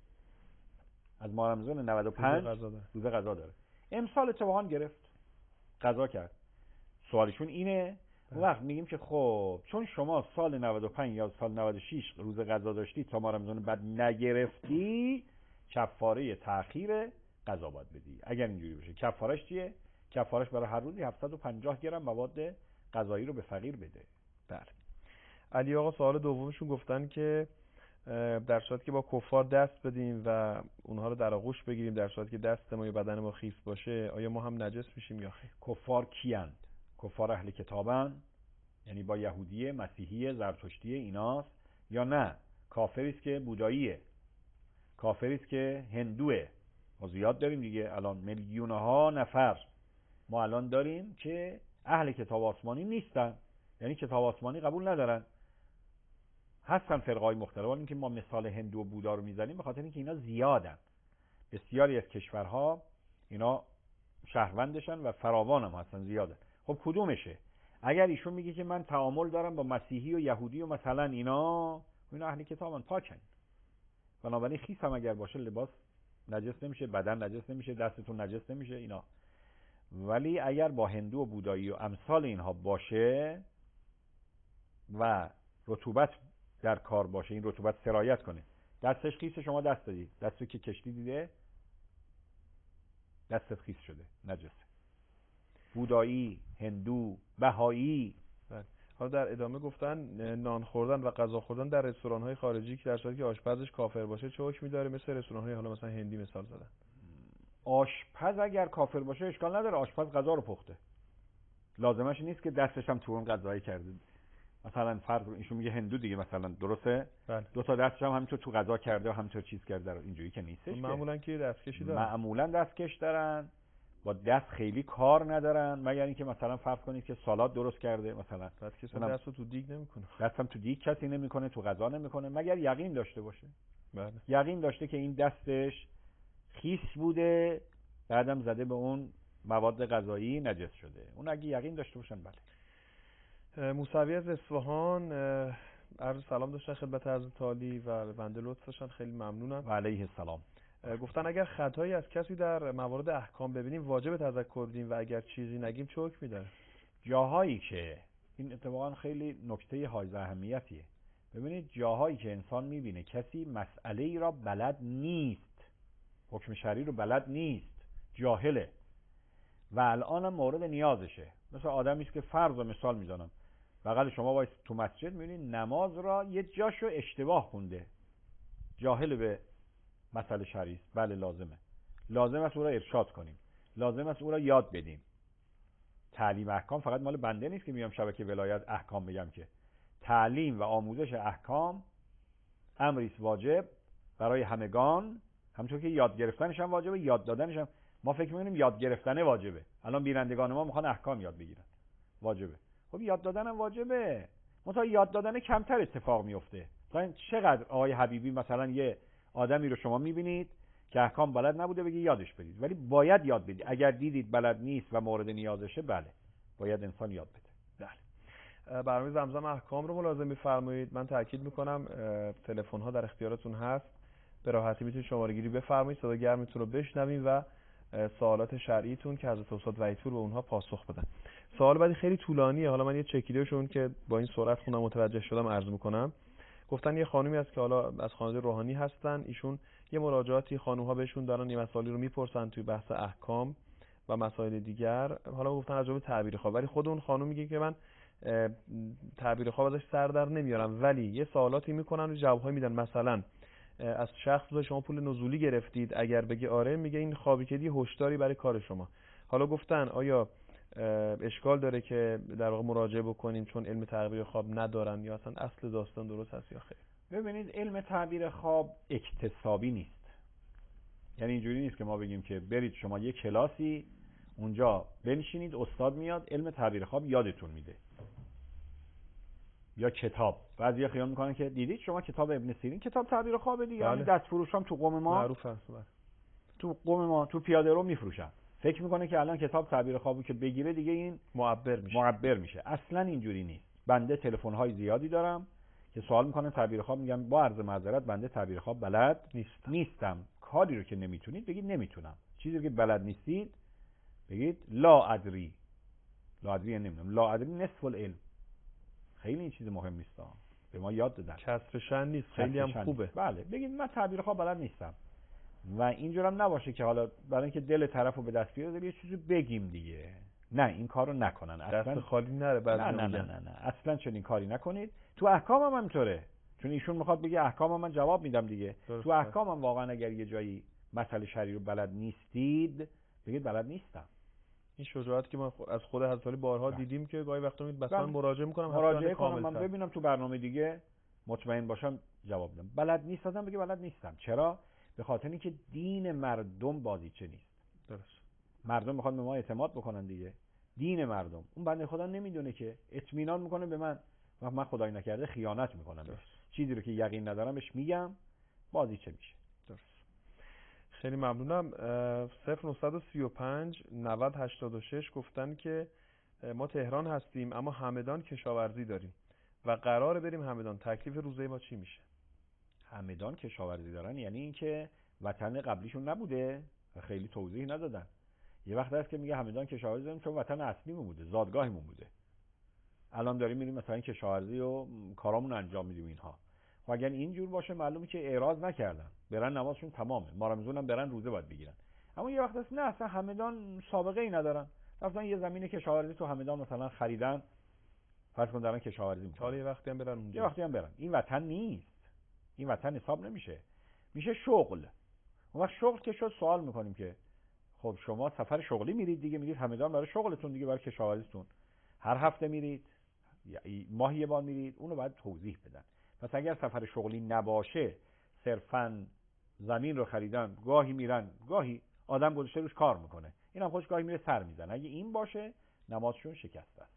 از ماه رمضان 95 روزه قضا داره. امسال اتفاقا گرفت قضا کرد. سوالشون اینه. اون وقت میگیم که خب چون شما سال 95 یا سال 96 روزه قضا داشتی تا ماه رمضان بعد نگرفتی، کفاره تأخیر قضا باید بدی. اگر اینجوری بشه کفارش چیه؟ کفارش برای هر روزی 750 گرم مواد غذایی رو به فقیر بده. بله. علی آقا سوال دومشون گفتن که در صورتی که با کفار دست بدیم و اونها رو در آغوش بگیریم در صورتی که دست ما یا بدن ما خیس باشه، آیا ما هم نجس میشیم یا خیر؟ کفار کیند؟ کفار اهل کتابن، یعنی با یهودی، مسیحی، زرتشتی ایناست، یا نه کافری است که بوداییه، کافری است که هندوه. ما زیاد داریم دیگه، الان میلیون‌ها نفر ما الان داریم که اهل کتاب آسمانی نیستن، یعنی کتاب آسمانی قبول ندارن. هستن فرقای مختلف، ولی اینکه ما مثال هندو و بودا رو میزنیم به خاطر اینکه اینا زیادن. بسیاری از کشورها اینا شهروندشن و فراوان هم هستن، زیادن. خب کدومشه؟ اگر ایشون میگه که من تعامل دارم با مسیحی و یهودی و مثلا اینا اهل کتابن، پاکن، بنابراین خیس هم اگر باشه لباس نجس نمیشه، بدن نجس نمیشه، دستتون نجس نمیشه اینا. ولی اگر با هندو و بودایی و امثال اینها باشه و رطوبت در کار باشه، این رطوبت سرایت کنه، دستش خیس، شما دست دادی، دستو که کشتی دیده دستت خیس شده، نجسه. بودایی، هندو، بهایی. حالا در ادامه گفتن نان خوردن و غذا خوردن در رستوران‌های خارجی که در صورتی که آشپزش کافر باشه چه حکمی داره؟ مثل رستوران‌های حالا مثلا هندی مثال زدن. آشپز اگر کافر باشه اشکال نداره، آشپز غذا رو پخته، لازمش نیست که دستش هم تو اون غذایی کرده. مثلا فرض ایشون میگه هندو دیگه مثلا، درسته؟ بله. 2 تا دستش هم همینطور تو غذا کرده و همینطور چیز کرده، اینجوری که نیستش. معمولا که دستکشی دارن، معمولا دستکش دارن، با دست خیلی کار ندارن، مگر اینکه مثلا فرض کنید که سالاد درست کرده، مثلا بعد کسی دستو تو دیگ نمیکنه، دستم تو دیگ کسی نمیکنه، تو غذا نمیکنه، مگر یقین داشته باشه. بله. یقین داشته که این دستش خیس بوده، بعدم زده به اون مواد غذایی نجس شده، اون اگه یقین داشته باشن. بله. موسوی از اصفهان عرض سلام داشتن خدمت حضرت عالی و بنده لطف داشتن، خیلی ممنونم. و علیه السلام. گفتن اگر خطایی از کسی در موارد احکام ببینیم واجب تذکر بدیم و اگر چیزی نگیم چه حکمی داره؟ جاهایی که این اتفاقا خیلی نکته های اهمیتیه. ببینید جاهایی که انسان میبینه کسی مسئله ای را بلد نیست، حکم شرعی رو بلد نیست، جاهله و الان هم مورد نیازشه، مثل آدمی است که فرض و مثال میزنم بغل شما وایس تو مسجد میبینید نماز را یه جاشو اشتباه خونده، جاهل به مسئله شرعی است. بله لازم است او را ارشاد کنیم، لازم است او را یاد بدیم. تعلیم احکام فقط مال بنده نیست که میام شبکه ولایت احکام بگم، که تعلیم و آموزش احکام امری است واجب برای همگان، همونطور که یاد گرفتنش هم واجبه، یاد دادنش هم. ما فکر می‌کنیم یاد گرفتنه واجبه، الان بینندگان ما میخوان احکام یاد بگیرن، واجبه. خب یاد دادن هم واجبه، مثلا یاد دادن کمتر اتفاق میفته. مثلا چقدر آقای حبیبی مثلا یه آدمی رو شما میبینید که احکام بلد نبوده بگی یادش بدید، ولی باید یاد بدید. اگر دیدید بلد نیست و مورد نیازشه، بله باید انسان یاد بده. بله. برنامه زمزم احکام رو ملاحظه می‌فرمایید. من تاکید می‌کنم تلفن ها در اختیارتون هست، به راحتی میتونید شماره گیری بفرمایید، صدا گرمتون رو بشنویم و سوالات شرعیتون که حضرت استاد وحیدپور به اونها پاسخ بدن. سوال بعدی خیلی طولانیه، حالا من یه چکیدهشون که با این سرعت خوندم متوجه شدم عرض می‌کنم. گفتن یه خانومی هست که حالا از خانواده روحانی هستن، ایشون یه مراجعاتی خانوها بهشون دارن، یه مسائلی رو میپرسن توی بحث احکام و مسائل دیگر. حالا گفتن از جمله تعبیر خواب، ولی خود اون خانم میگه که من تعبیر خواب ازش سر در نمیارم، ولی یه سوالاتی میکنن و جوابهای میدن. مثلا از شخص شما پول نزولی گرفتید، اگر بگی آره میگه این خوابی که دی هشداری برای کار شما. حالا گفتن آیا اشکال داره که در واقع مراجعه بکنیم چون علم تعبیر خواب ندارن، یا اصلا اصل داستان درست هست یا خیر؟ ببینید علم تعبیر خواب اکتسابی نیست، یعنی اینجوری نیست که ما بگیم که برید شما یه کلاسی اونجا بنشینید استاد میاد علم تعبیر خواب یادتون میده، یا کتاب. بعضیا خیال میکنن که دیدید شما کتاب ابن سیرین کتاب تعبیر خواب دیگه، بله. همین دست فروش هم تو قوم ما معروف هست، تو قوم ما تو پیاده رو میفروشن، فکر میکنه که الان کتاب تعبیر خوابو که بگیره دیگه این معبر میشه. اصلا اینجوری نیست. بنده تلفن های زیادی دارم که سوال میکنن تعبیر خواب، میگم با عرض معذرت بنده تعبیر خواب بلد نیستم. کاری رو که نمیتونید بگید نمیتونم، چیزی رو که بلد نیستید بگید لا ادری. لا ادری نمیدونم، لا ادری نصف العلم. خیلی این چیز مهم نیست، به ما یاد دادن، کسر شن نیست، خیلی هم خوبه. بله بگید من تعبیر خواب بلد نیستم. و اینجور هم نباشه که حالا برای اینکه دل طرفو به دست بیاره یه چیزی بگیم دیگه. نه این کارو نکنن اصلا، دست خالی نره. نه اصلا چنین کاری نکنید. تو احکام هم همینطوره، چون ایشون میخواد بگه احکام من جواب میدم دیگه. تو احکام هم واقعا اگر یه جایی مسئله شرعی رو بلد نیستید بگید بلد نیستم. این شجاعت که ما از خود حضرت علی بارها دیدیم که گاهی وقتا مثلا مراجعه میکنم، من ببینم تو برنامه دیگه مطمئن باشم جواب بدم. بلد نیستم بگه بلد نیستم. چرا؟ به خاطر اینکه دین مردم بازیچه نیست. درست. مردم میخوان به ما اعتماد بکنن دیگه. دین مردم، اون بنده خدا نمیدونه که اطمینان میکنه به من و من خدای نکرده خیانت میکنم. چیزی رو که یقین ندارم بهش میگم، بازیچه میشه. درست. خیلی ممنونم. 0935 90 86 گفتن که ما تهران هستیم اما همدان کشاورزی داریم و قراره بریم همدان، تکلیف روزه ما چی میشه؟ همدان کشاورزی دارن یعنی اینکه وطن قبلیشون نبوده و خیلی توضیح ندادن. یه وقت هست که میگه همدان کشاورزی داریم چون وطن اصلیمون بوده، زادگاهمون بوده. الان داریم میریم مثلا کشاورزی و کارامون انجام میدیم اینها. خب اگر اینجور باشه معلومه که اعراض نکردن، برن نمازشون تمامه، ما رمضان هم برن روزه باید بگیرن. اما یه وقت هست نه اصلا همدان سابقه ای ندارن، رفتن یه زمین کشاورزی تو همدان مثلا خریدن، فرض کن دارن کشاورزی میکنن. حالا یه وقتی هم برن اونجا، یه وقتی هم برن. این وطن نیست، این وطن حساب نمیشه، میشه شغل. اون وقت شغل که شد سوال میکنیم که خب شما سفر شغلی میرید دیگه، میرید همدان برای شغلتون دیگه، برای کشاورزیتون هر هفته میرید، ماهی یه بار میرید، اونو باید توضیح بدن. پس اگر سفر شغلی نباشه، صرفاً زمین رو خریدن، گاهی میرن گاهی آدم گذاشته روش کار میکنه، اینم خودش گاهی میره سر میزنه، اگه این باشه نمازشون شکسته است.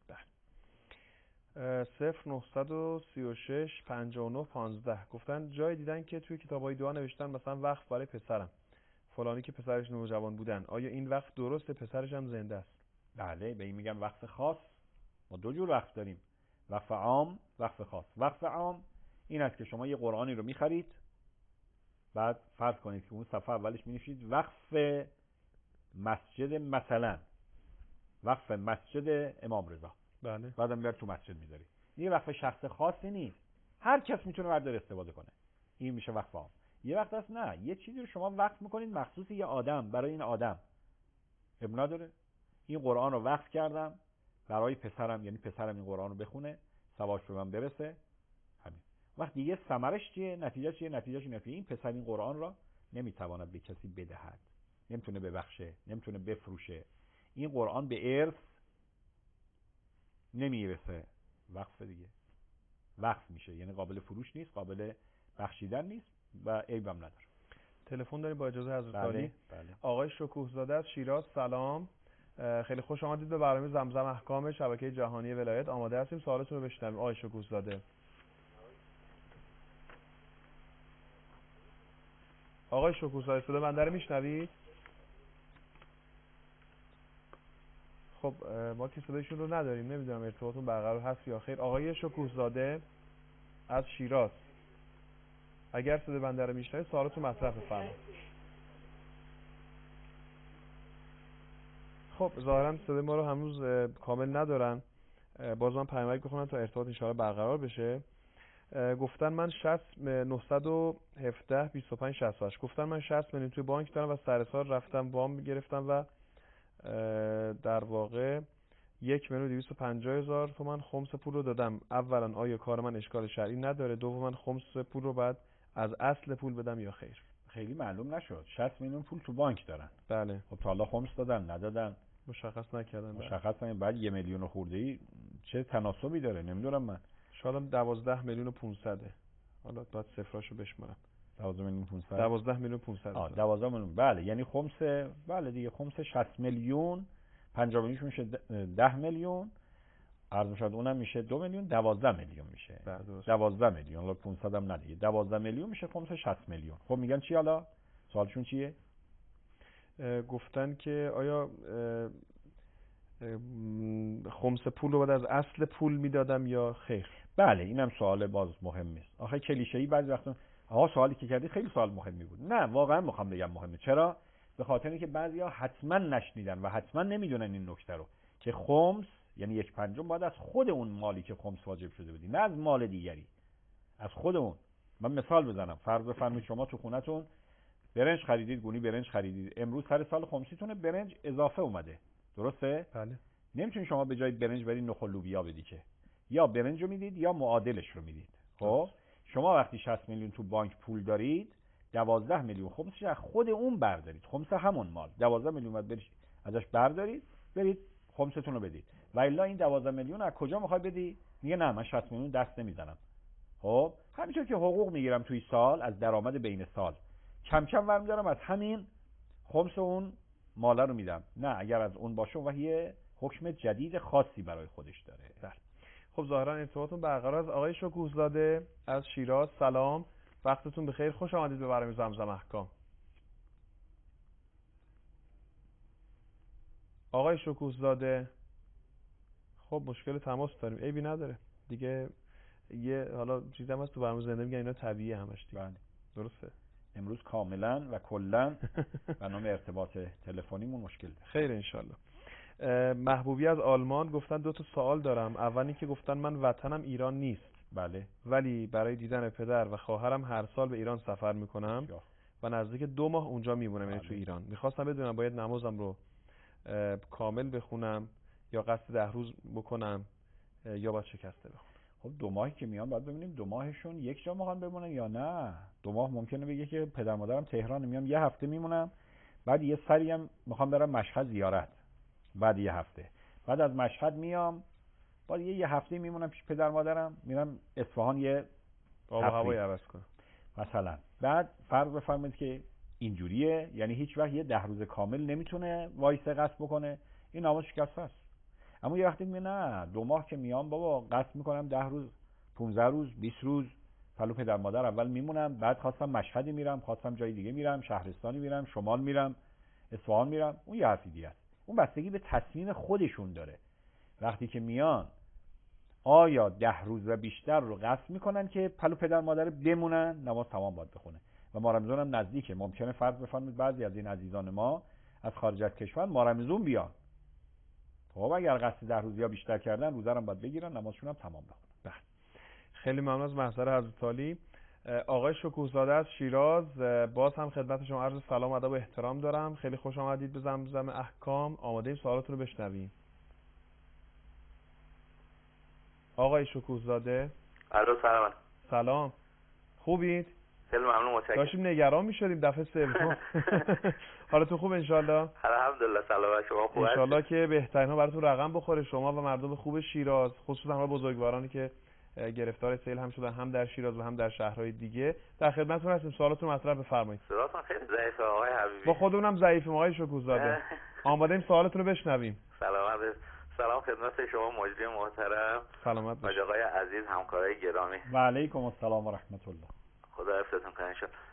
0936 59 15 گفتن جای دیدن که توی کتابای دعا نوشتن مثلا وقف برای پسرم فلانی که پسرش نوجوان بودن، آیا این وقف درسته؟ پسرش هم زنده است؟ بله، به این میگن وقف خاص. ما دو جور وقف داریم، وقف عام، وقف خاص. وقف عام این است که شما یه قرآنی رو میخرید، بعد فرض کنید که اون صفحه اولش می‌نویسید وقف مسجد، مثلا وقف مسجد امام رضا، بله. بعدم میبرید تو مسجد میذاری. این وقف شخص خاصی نیست، هر کس میتونه برداره استفاده کنه، این میشه وقف عام. یه وقت هست نه، یه چیزی رو شما وقف میکنید مخصوص یه آدم، برای این آدم اب نداره، این قرآن رو وقف کردم برای پسرم، یعنی پسرم این قرآن رو بخونه، ثوابش به من برسه، همین. وقت دیگه ثمرش چیه؟ نتیجهش چیه؟ نتیجهش اینه که این پسر این قرآن را نمیتواند به کسی بدهد، نمیتونه ببخشه، نمیتونه بفروشه، این قرآن به ارث نمیرسه، وقف دیگه، وقف میشه، یعنی قابل فروش نیست، قابل بخشیدن نیست و عیبم نداره. تلفن داریم با اجازه حضرت عالی. بله. آقای شکوهزاده از شیراز، سلام. خیلی خوش آمدید به برنامه زمزم احکام شبکه جهانی ولایت. آماده هستیم سوالتون رو بشنویم آقای شکوهزاده. آقای شکوهزاده صدا بنده رو میشنوید؟ خب ما که صدایشون رو نداریم، نمیدونم ارتباطتون برقرار هست یا خیر. آقای شکوهزاده از شیراز، اگر صدا بنده رو میشنوید سوالتون مطرح بفرمایید. خب ظاهرا صدای ما رو هنوز کامل ندارن، باز من پیامک بخونم تا ارتباط ان شاءالله برقرار بشه. گفتن من 917 25 68 گفتن من 60 میلیون توی بانک دارم و سر سال رفتم وام گرفتم و در واقع 1,250,000 تومان خمس پول رو دادم. اولا آیا کار من اشکال شرعی نداره؟ دوما خمس پول رو بعد از اصل پول بدم یا خیر؟ خیلی معلوم نشد. 60 میلیون پول تو بانک دارن. بله. خب تا حالا خمس دادن ندادن؟ مشخص نکردن. مشخص نکردن. بعد 1,000,000 خورده چه تناسبی داره؟ نمیدونم من. شاید 12,500,000 حالا باید صفراشو بشمارم. 12,500,000 12,500,000 12 میلیون. بله، یعنی خمس، بله دیگه، خمس 60 میلیون 50 میلیون میشه 10 میلیون، عرض میشه اونم میشه 2 میلیون، 12 میلیون میشه. 12 میلیون، حالا 500 هم ندیگه، 12 میلیون میشه خمس 60 میلیون. خب میگن چی حالا؟ سوالشون چیه؟ گفتن که آیا خمس پول رو بعد از اصل پول میدادم یا خیر؟ بله، اینم سوال باز مهمی است. آخه کلیشه‌ای بعضی وقتا سوالی که کردی خیلی سوال مهمی بود. نه واقعا میخوام بگم مهمه. چرا؟ به خاطر اینکه بعضیا حتما نشنیدن و حتما نمیدونن این نکته رو که خمس یعنی 1/5 باید از خود اون مالی که خمس واجب شده بدی، نه از مال دیگری، از خود اون. من مثال بزنم. فرض بفرمایید شما تو خونتون برنج خریدید، گونی برنج خریدید، امروز سر سال خمسیتونه برنج اضافه اومده، درسته؟ بله. نمیتونید شما به جای برنج برید نخل لوبیا بدی که، یا برنج رو میدید یا معادلش رو میدید. خب شما وقتی 60 میلیون تو بانک پول دارید، 12 میلیون خمسش از خود اون بردارید، خمس همون مال 12 میلیون بعد برید ازش بردارید، برید خمستون رو بدید. و الا این 12 میلیون از کجا میخوای بدی؟ میگه نه من 60 میلیون دست نمیزنم. خب همینطور که حقوق میگیرم توی سال از درآمد بین سال، کم کم برمی‌دارم از همین خمس اون مال رو میدم. نه، اگر از اون باشه و یه حکم جدید خاصی برای خودش داره. بله. خب ظاهرا ارتباطتون برقرار است. آقای شکوهزاده از شیراز، سلام، وقتتون بخیر، خوش آمدید به برنامه زمزم احکام. آقای شکوهزاده، خب مشکل تماس داریم، عیبی نداره دیگه، یه حالا چیزی هم هست تو برنامه زنده میگن اینا طبیعیه همش دیگه. بله. درسته. امروز کاملا و کلا برنامه ارتباط تلفنیمون مشکل داره. خیر انشالله. محبوبی از آلمان گفتن 2 تا سوال دارم. اولی که گفتن من وطنم ایران نیست، بله، ولی برای دیدن پدر و خواهرم هر سال به ایران سفر میکنم و نزدیک 2 ماه اونجا میمونم، یعنی تو ایران. میخواستم بدونم باید نمازم رو کامل بخونم یا قصد 10 روز بکنم یا باید شکسته بخونم؟ خب 2 ماهی که میان باید ببینیم 2 ماهشون یک جا میخوان بمونن یا نه. 2 ماه ممکنه بگه که پدر مادرم تهران، میام 1 هفته میمونم، بعد یه سری هم میخوام برم مشهد زیارت، بعد 1 هفته، بعد از مشهد میام، بعد 1 هفته میمونم پیش پدر مادرم، میرم اصفهان یه آب و هوای عوض کنم مثلا. بعد فرض بفرمایید که اینجوریه، یعنی هیچ وقت یه 10 روز کامل نمیتونه وایسه قصد بکنه، این نماز شکسته است. اما یه وقتی میگه نه 2 ماه که میام بابا قصد میکنم 10 روز 15 روز 20 روز پلو پدر مادر اول میمونم، بعد خواستم مشهدی میرم، خواستم جای دیگه میرم، شهرستانی میرم، شمال میرم، اصفهان میرم، اون یه حرف دیگه است. اون بستگی به تصمیم خودشون داره. وقتی که میان آیا 10 روز و بیشتر رو قصد میکنن که پلو پدر مادر بمونن؟ نماز تمام باید بخونه. و ماه رمضان هم نزدیکه. ممکنه فرض بفرمایید بعضی از این عزیزان ما از خارج از کشور ماه رمضان بیان. خب اگر قصد 10 روز یا بیشتر کردن روزه رو هم باید بگیرن، نمازشون هم تمام بخونن. بله. خیلی ممنون از محضر حضرت عالی. آقای شکوهزاده از شیراز، باز هم خدمت شما عرض سلام و ادب و احترام دارم. خیلی خوش آمدید به زمزم احکام. آماده ایم سوالاتون رو بشنویم. آقای شکوهزاده. الو سلام. سلام. خوبید؟ خیلی ممنون، متشکرم. داشتیم نگران می‌شدیم دفعه سوم. حالتون خوب ان شاءالله؟ الحمدلله. سلامت شما خوب هستید؟ ان شاءالله که بهترین‌ها براتون رقم بخوره، شما و مردم خوب شیراز، خصوصا همه بزرگوارانی که گرفتار سیل هم شدن، هم در شیراز و هم در شهرهای دیگه. در خدمتتون هستیم، سوالاتون مطرح بفرمایید. صداتون خیلی ضعیفه آقای حبیبی. با خودمونم ضعیفیم آقای شکوهزاده. آماده ایم سوالاتون رو بشنویم. سلام خدمت شما مجری محترم. سلامت باشید. آقای عزیز، همکارای گرامی. و علیکم السلام و رحمت الله. خدا حفظتون کنه ان شاءالله.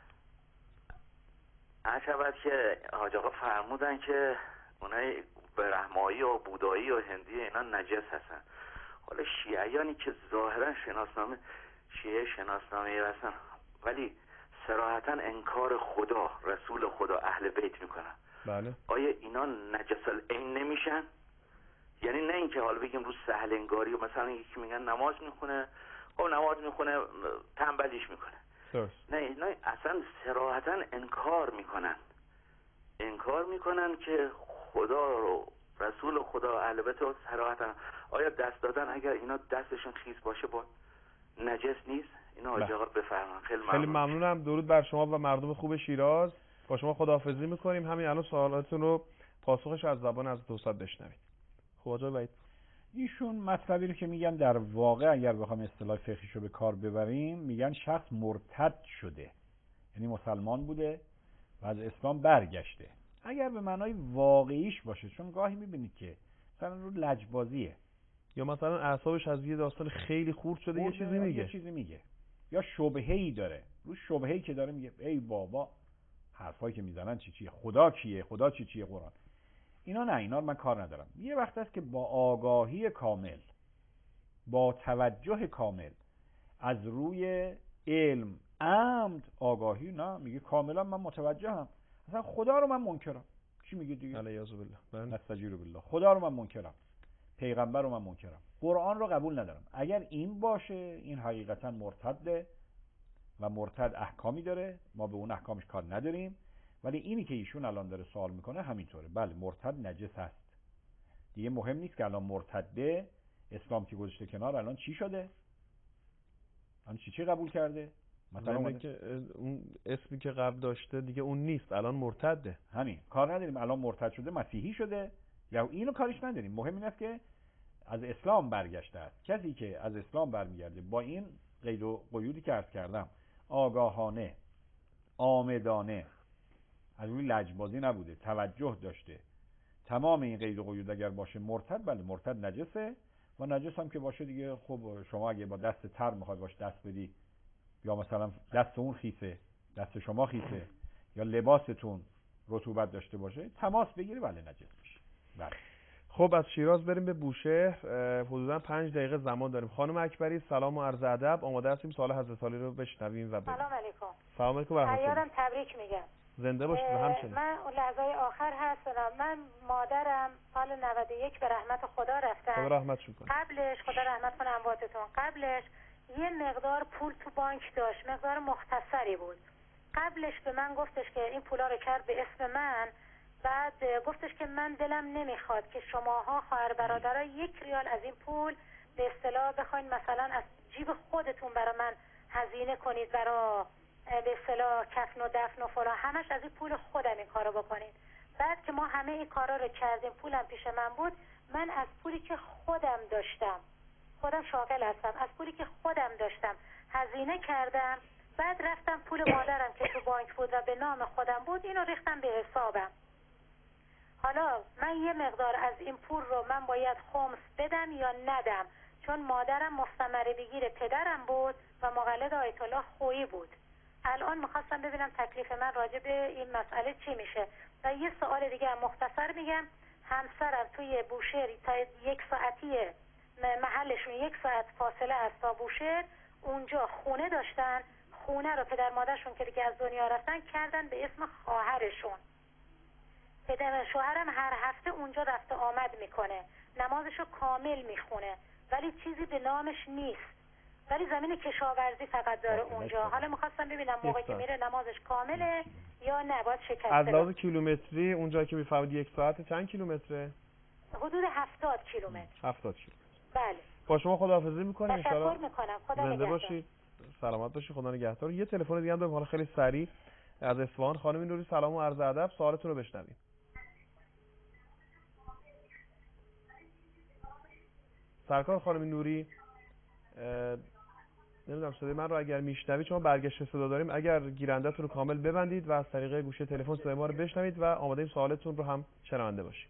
عجبت که حاج آقا فرمودن که اونای برهمایی و بودایی و هندی اینا نجس هستن. حالا شیعیانی که ظاهرا شیعه شناسنامه هستن ولی صراحتا انکار خدا، رسول خدا، اهل بیت میکنن. بله. آیا اینا نجس العین نمیشن؟ یعنی نه اینکه حالا بگیم رو سهل انگاری و مثلا یکی میگن نماز میخونه، خب نماز میخونه تنبلیش میکنه. درست. نه اینا اصلا صراحتا انکار میکنن که خدا رو، رسول خدا، اهل بیت رو صراحتا. آیا دست دادن اگر اینا دستشون خیس باشه با نجس نیست؟ اینا حاج آقا بفرمایید. خیلی ممنونم. درود بر شما و مردم خوب شیراز. با شما خداحافظی میکنیم. همین الان سوالاتون رو پاسخش از زبان از دوستان بشنوید. خب آقای وحید، ایشون مطلبی رو که میگن در واقع اگر بخوام اصطلاح فقهیشو به کار ببریم میگن شخص مرتد شده، یعنی مسلمان بوده و از اسلام برگشته. اگر به معنای واقعیش باشه، چون گاهی میبینید که مثلا رو لجبازیه یا مثلا اعصابش از یه داستان خیلی خورد شده یه چیزی میگه یا شبهه‌ای داره، رو شبهه‌ای که داره میگه ای بابا حرفایی که میزنن چیه، خدا کیه، خدا چیه، قرآن. اینا نه، اینا رو من کار ندارم. یه وقت است که با آگاهی کامل، با توجه کامل، از روی علم، عمد آگاهی، نه میگه کاملا من متوجهم، اصلا خدا رو من منکرم. چی میگه دیگه؟ علیاذ بالله. نستجیر بالله. خدا رو من منکرم، پیغمبر رو من منکرم، قرآن رو قبول ندارم. اگر این باشه، این حقیقتا مرتده و مرتد احکامی داره، ما به اون احکامش کار نداریم. ولی اینی که ایشون الان داره سوال میکنه همینطوره. بله، مرتد نجس هست. دیگه مهم نیست که الان مرتده، اسلام که گذاشته کنار، الان چی شده؟ الان چی قبول کرده؟ مثلا که اون اسمی که قبل داشته دیگه اون نیست، الان مرتده. همین، کار نداریم الان مرتد شده، مسیحی شده، یا اینو کارش نداریم. مهم این است که از اسلام برگشته است. کسی که از اسلام برمیگرده با این قید و قیودی که عرض کردم، آگاهانه، عامدانه، از روی لجبازی نبوده، توجه داشته، تمام این قید و قیود اگر باشه مرتد، بله مرتد نجسه. و نجس هم که باشه دیگه، خب شما اگه با دست تر میخواد باش دست بدی، یا مثلا دست اون خیسه، دست شما خیسه، یا لباستون رطوبت داشته باشه، تماس بگیره، بله نجس میشه. بله. خب از شیراز بریم به بوشهر. حدودا 5 دقیقه زمان داریم. خانم اکبری، سلام و عرض ادب. آماده هستیم سوال حضرت علی رو بشنویم و بریم. سلام علیکم. سلام علیکم و رحمت الله. عیادم تبریک میگم. زنده باشید. همچنین. من لحظه‌های آخر هستم. من مادرم سال 91 به رحمت خدا رفتن. خدا رحمتشون کنه. قبلش خدا رحمت کنه امواتتون. قبلش یه مقدار پول تو بانک داشت، مقدار مختصری بود. قبلش به من گفتش که این پولا رو کرد به اسم من. بعد گفتش که من دلم نمیخواد که شماها خواهر برادرها 1 ریال از این پول به اصطلاح بخواید مثلا از جیب خودتون برای من هزینه کنید، برای به اصطلاح کفن و دفن و فلان، همش از این پول خودم این کارو بکنید. بعد که ما همه این کارا رو کردیم، پولم پیش من بود، من از پولی که خودم داشتم، خودم شاغل هستم، از پولی که خودم داشتم هزینه کردم. بعد رفتم پول مادرم که تو بانک بود و به نام خودم بود، اینو ریختم به حسابم. حالا من یه مقدار از این پول رو من باید خمس بدم یا ندم؟ چون مادرم مستمره بگیر پدرم بود و مقلد آیت الله خویی بود. الان میخواستم ببینم تکلیف من راجع به این مسئله چی میشه. و یه سوال دیگه هم مختصر میگم. همسرم توی بوشهر تا 1 ساعتی محلشون 1 ساعت فاصله از تا بوشهر، اونجا خونه داشتن. خونه رو پدر مادرشون که دیگه از دنیا رفتن کردن به اسم خواهرشون. پدر شوهرم هر هفته اونجا رفت آمد میکنه، نمازشو کامل میخونه، ولی چیزی به نامش نیست، ولی زمین کشاورزی فقط داره اونجا. حالا میخواستم ببینم موقع که میره نمازش کامله یا نه باید شکسته. از لحاظ کیلومتری اونجا که میفهمید 1 ساعت چند کیلومتره؟ حدود 70 کیلومتر. 70 کیلومتر. بله. با شما خداحافظی میکنیم ان شاء الله. تشکر میکنم. خدا زنده نگهدار. باشید. سلامت باشید. خدا نگهدار. یه تلفن دیگه هم داریم، حالا خیلی سریع از اصفهان. خانم نوری سلام و عرض ادب، سوالتون رو بشنویم. سرکار خانم نوری، نمیدونم صدای من رو اگر میشنوید، شما برگشت صدا داریم، اگر گیرنده‌تون رو کامل ببندید و از طریق گوشه تلفن صدای ما رو بشنوید و آماده سوالتون رو هم شنونده باشید.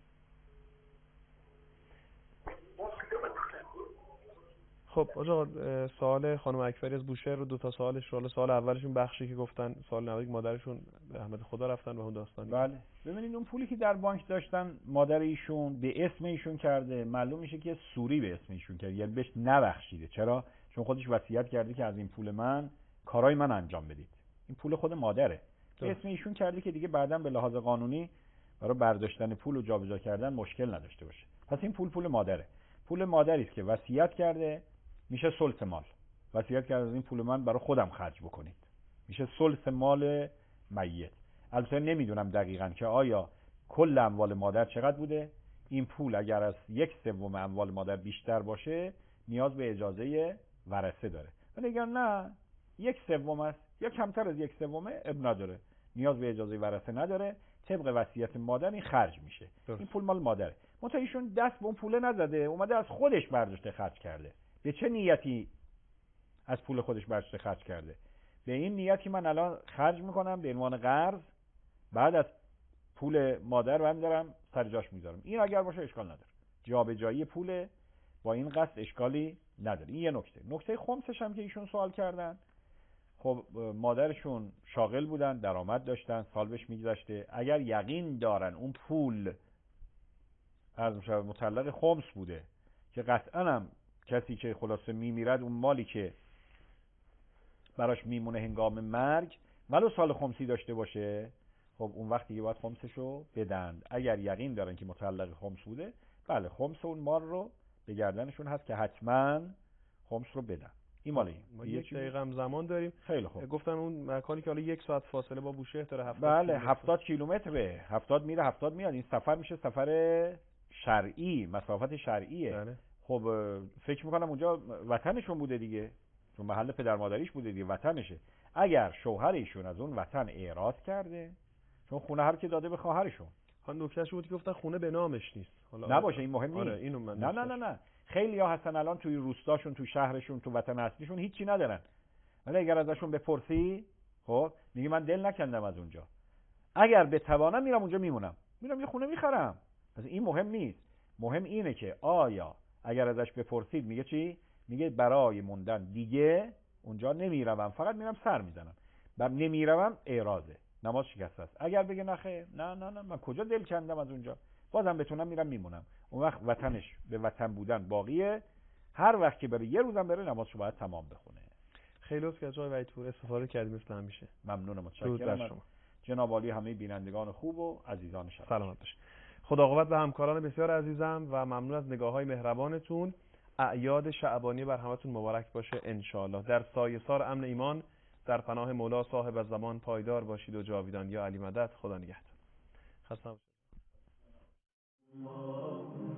خب آقا، سوال خانم اکبری از بوشهر رو 2 تا سوالش رو، سوال اولشون بخشی که گفتن سوال نوید مادرشون به رحمت خدا رفتن و اون داستانی. بله. ببینید اون پولی که در بانک داشتن مادر ایشون به اسم ایشون کرده، معلوم میشه که سوری به اسم ایشون کرده، یعنی بهش نبخشیده. چرا؟ چون خودش وصیت کرده که از این پول من کارای من انجام بدید. این پول خود مادره. به اسم ایشون کرده که دیگه بعداً به لحاظ قانونی برای برداشتن پول و جابجا کردن مشکل نداشته باشه. پس این پول مادره. پول مادری است که وصیت کرده، میشه ثلث مال. وصیت کرده از این پول من برای خودم خرج بکنید، میشه ثلث مال میت. البته نمیدونم دقیقاً که آیا کل اموال مادر چقدر بوده. این پول اگر از 1/3 اموال مادر بیشتر باشه نیاز به اجازه ورثه داره، ولی اگر نه 1/3 است یا کمتر از 1/3 اب نداره، نیاز به اجازه ورثه نداره، طبق وصیت مادر این خرج میشه. این پول مال مادره. منتها ایشون دست به اون پول نزده، اومده از خودش برداشته خرج کرده. به چه نیتی از پول خودش برداشته خرج کرده؟ به این نیتی من الان خرج میکنم به عنوان قرض، بعد از پول مادر برمی دارم سر جاش میذارم. این اگر باشه اشکال نداره، جابجایی پول با این قصد اشکالی نداره. این یه نکته. نکته خمسش هم که ایشون سوال کردن، خب مادرشون شاغل بودن، درآمد داشتن، سال بهش میگذشته، اگر یقین دارن اون پول از متعلق خمس بوده که قطعا هم کسی که خلاصه میمیرد اون مالی که براش میمونه هنگام مرگ ولو سال خمسی داشته باشه، خب اون وقتی که باید خمسشو بدن. اگر یقین دارن که متعلق خمس بوده، بله خمس اون مال رو به گردنشون هست که حتما خمس رو بدن. این مال این. ما 1 دقیقه هم زمان داریم. خیلی خوب. گفتن اون مکانی که حالا 1 ساعت فاصله با بوشهر داره 70 بله 70 کیلومتره. 70 میره 70 میاد. این سفر میشه سفر شرعی، مسافت شرعیه. بله. خب فکر میکنم اونجا وطنشون بوده دیگه، چون محل پدر مادریش بوده دیگه، وطنشه. اگر شوهر ایشون از اون وطن اعراض کرده، چون خونه هر کی داده به خواهرشون. ها نکتهش بود که گفتن خونه به نامش نیست. حالا نباشه این مهم نیست. آره اینو من نه خیلی‌ها هستن الان توی روستاشون، تو شهرشون، تو وطن اصلیشون هیچی ندارن، ولی اگر ازشون بپرسی خب میگه من دل نکندم از اونجا، اگر بتوانم میرم اونجا میمونم، میرم یه خونه میخرم. پس این مهم نیست. مهم اینه که آیا اگر ازش بپرسید میگه چی؟ میگه برای موندن دیگه اونجا نمیروم، فقط میرم سر میزنم. نمیروم اعراضه، نماز شکسته است. اگر بگه نخیر نه من کجا دل کندم از اونجا، بازم بتونم میرم میمونم، اون وقت وطنش به وطن بودن باقیه. هر وقت که بره یه روزم بره نمازشو باید تمام بخونه. خیلی لطف کردید آقای وحیدپور، استفاده کردیم مثل همیشه. ممنونم، متشکرم شما. جناب عالی همه بینندگان خوب و عزیزان شما سلامت باشید. خدا قوت به همکاران بسیار عزیزم و ممنون از نگاه‌های مهربانتون. اعیاد شعبانی بر همتون مبارک باشه ان شاء الله. در سایه‌سار امن ایمان در پناه مولا صاحب الزمان پایدار باشید و جاویدان. یا علی مدد. خدا نگهدار. خسته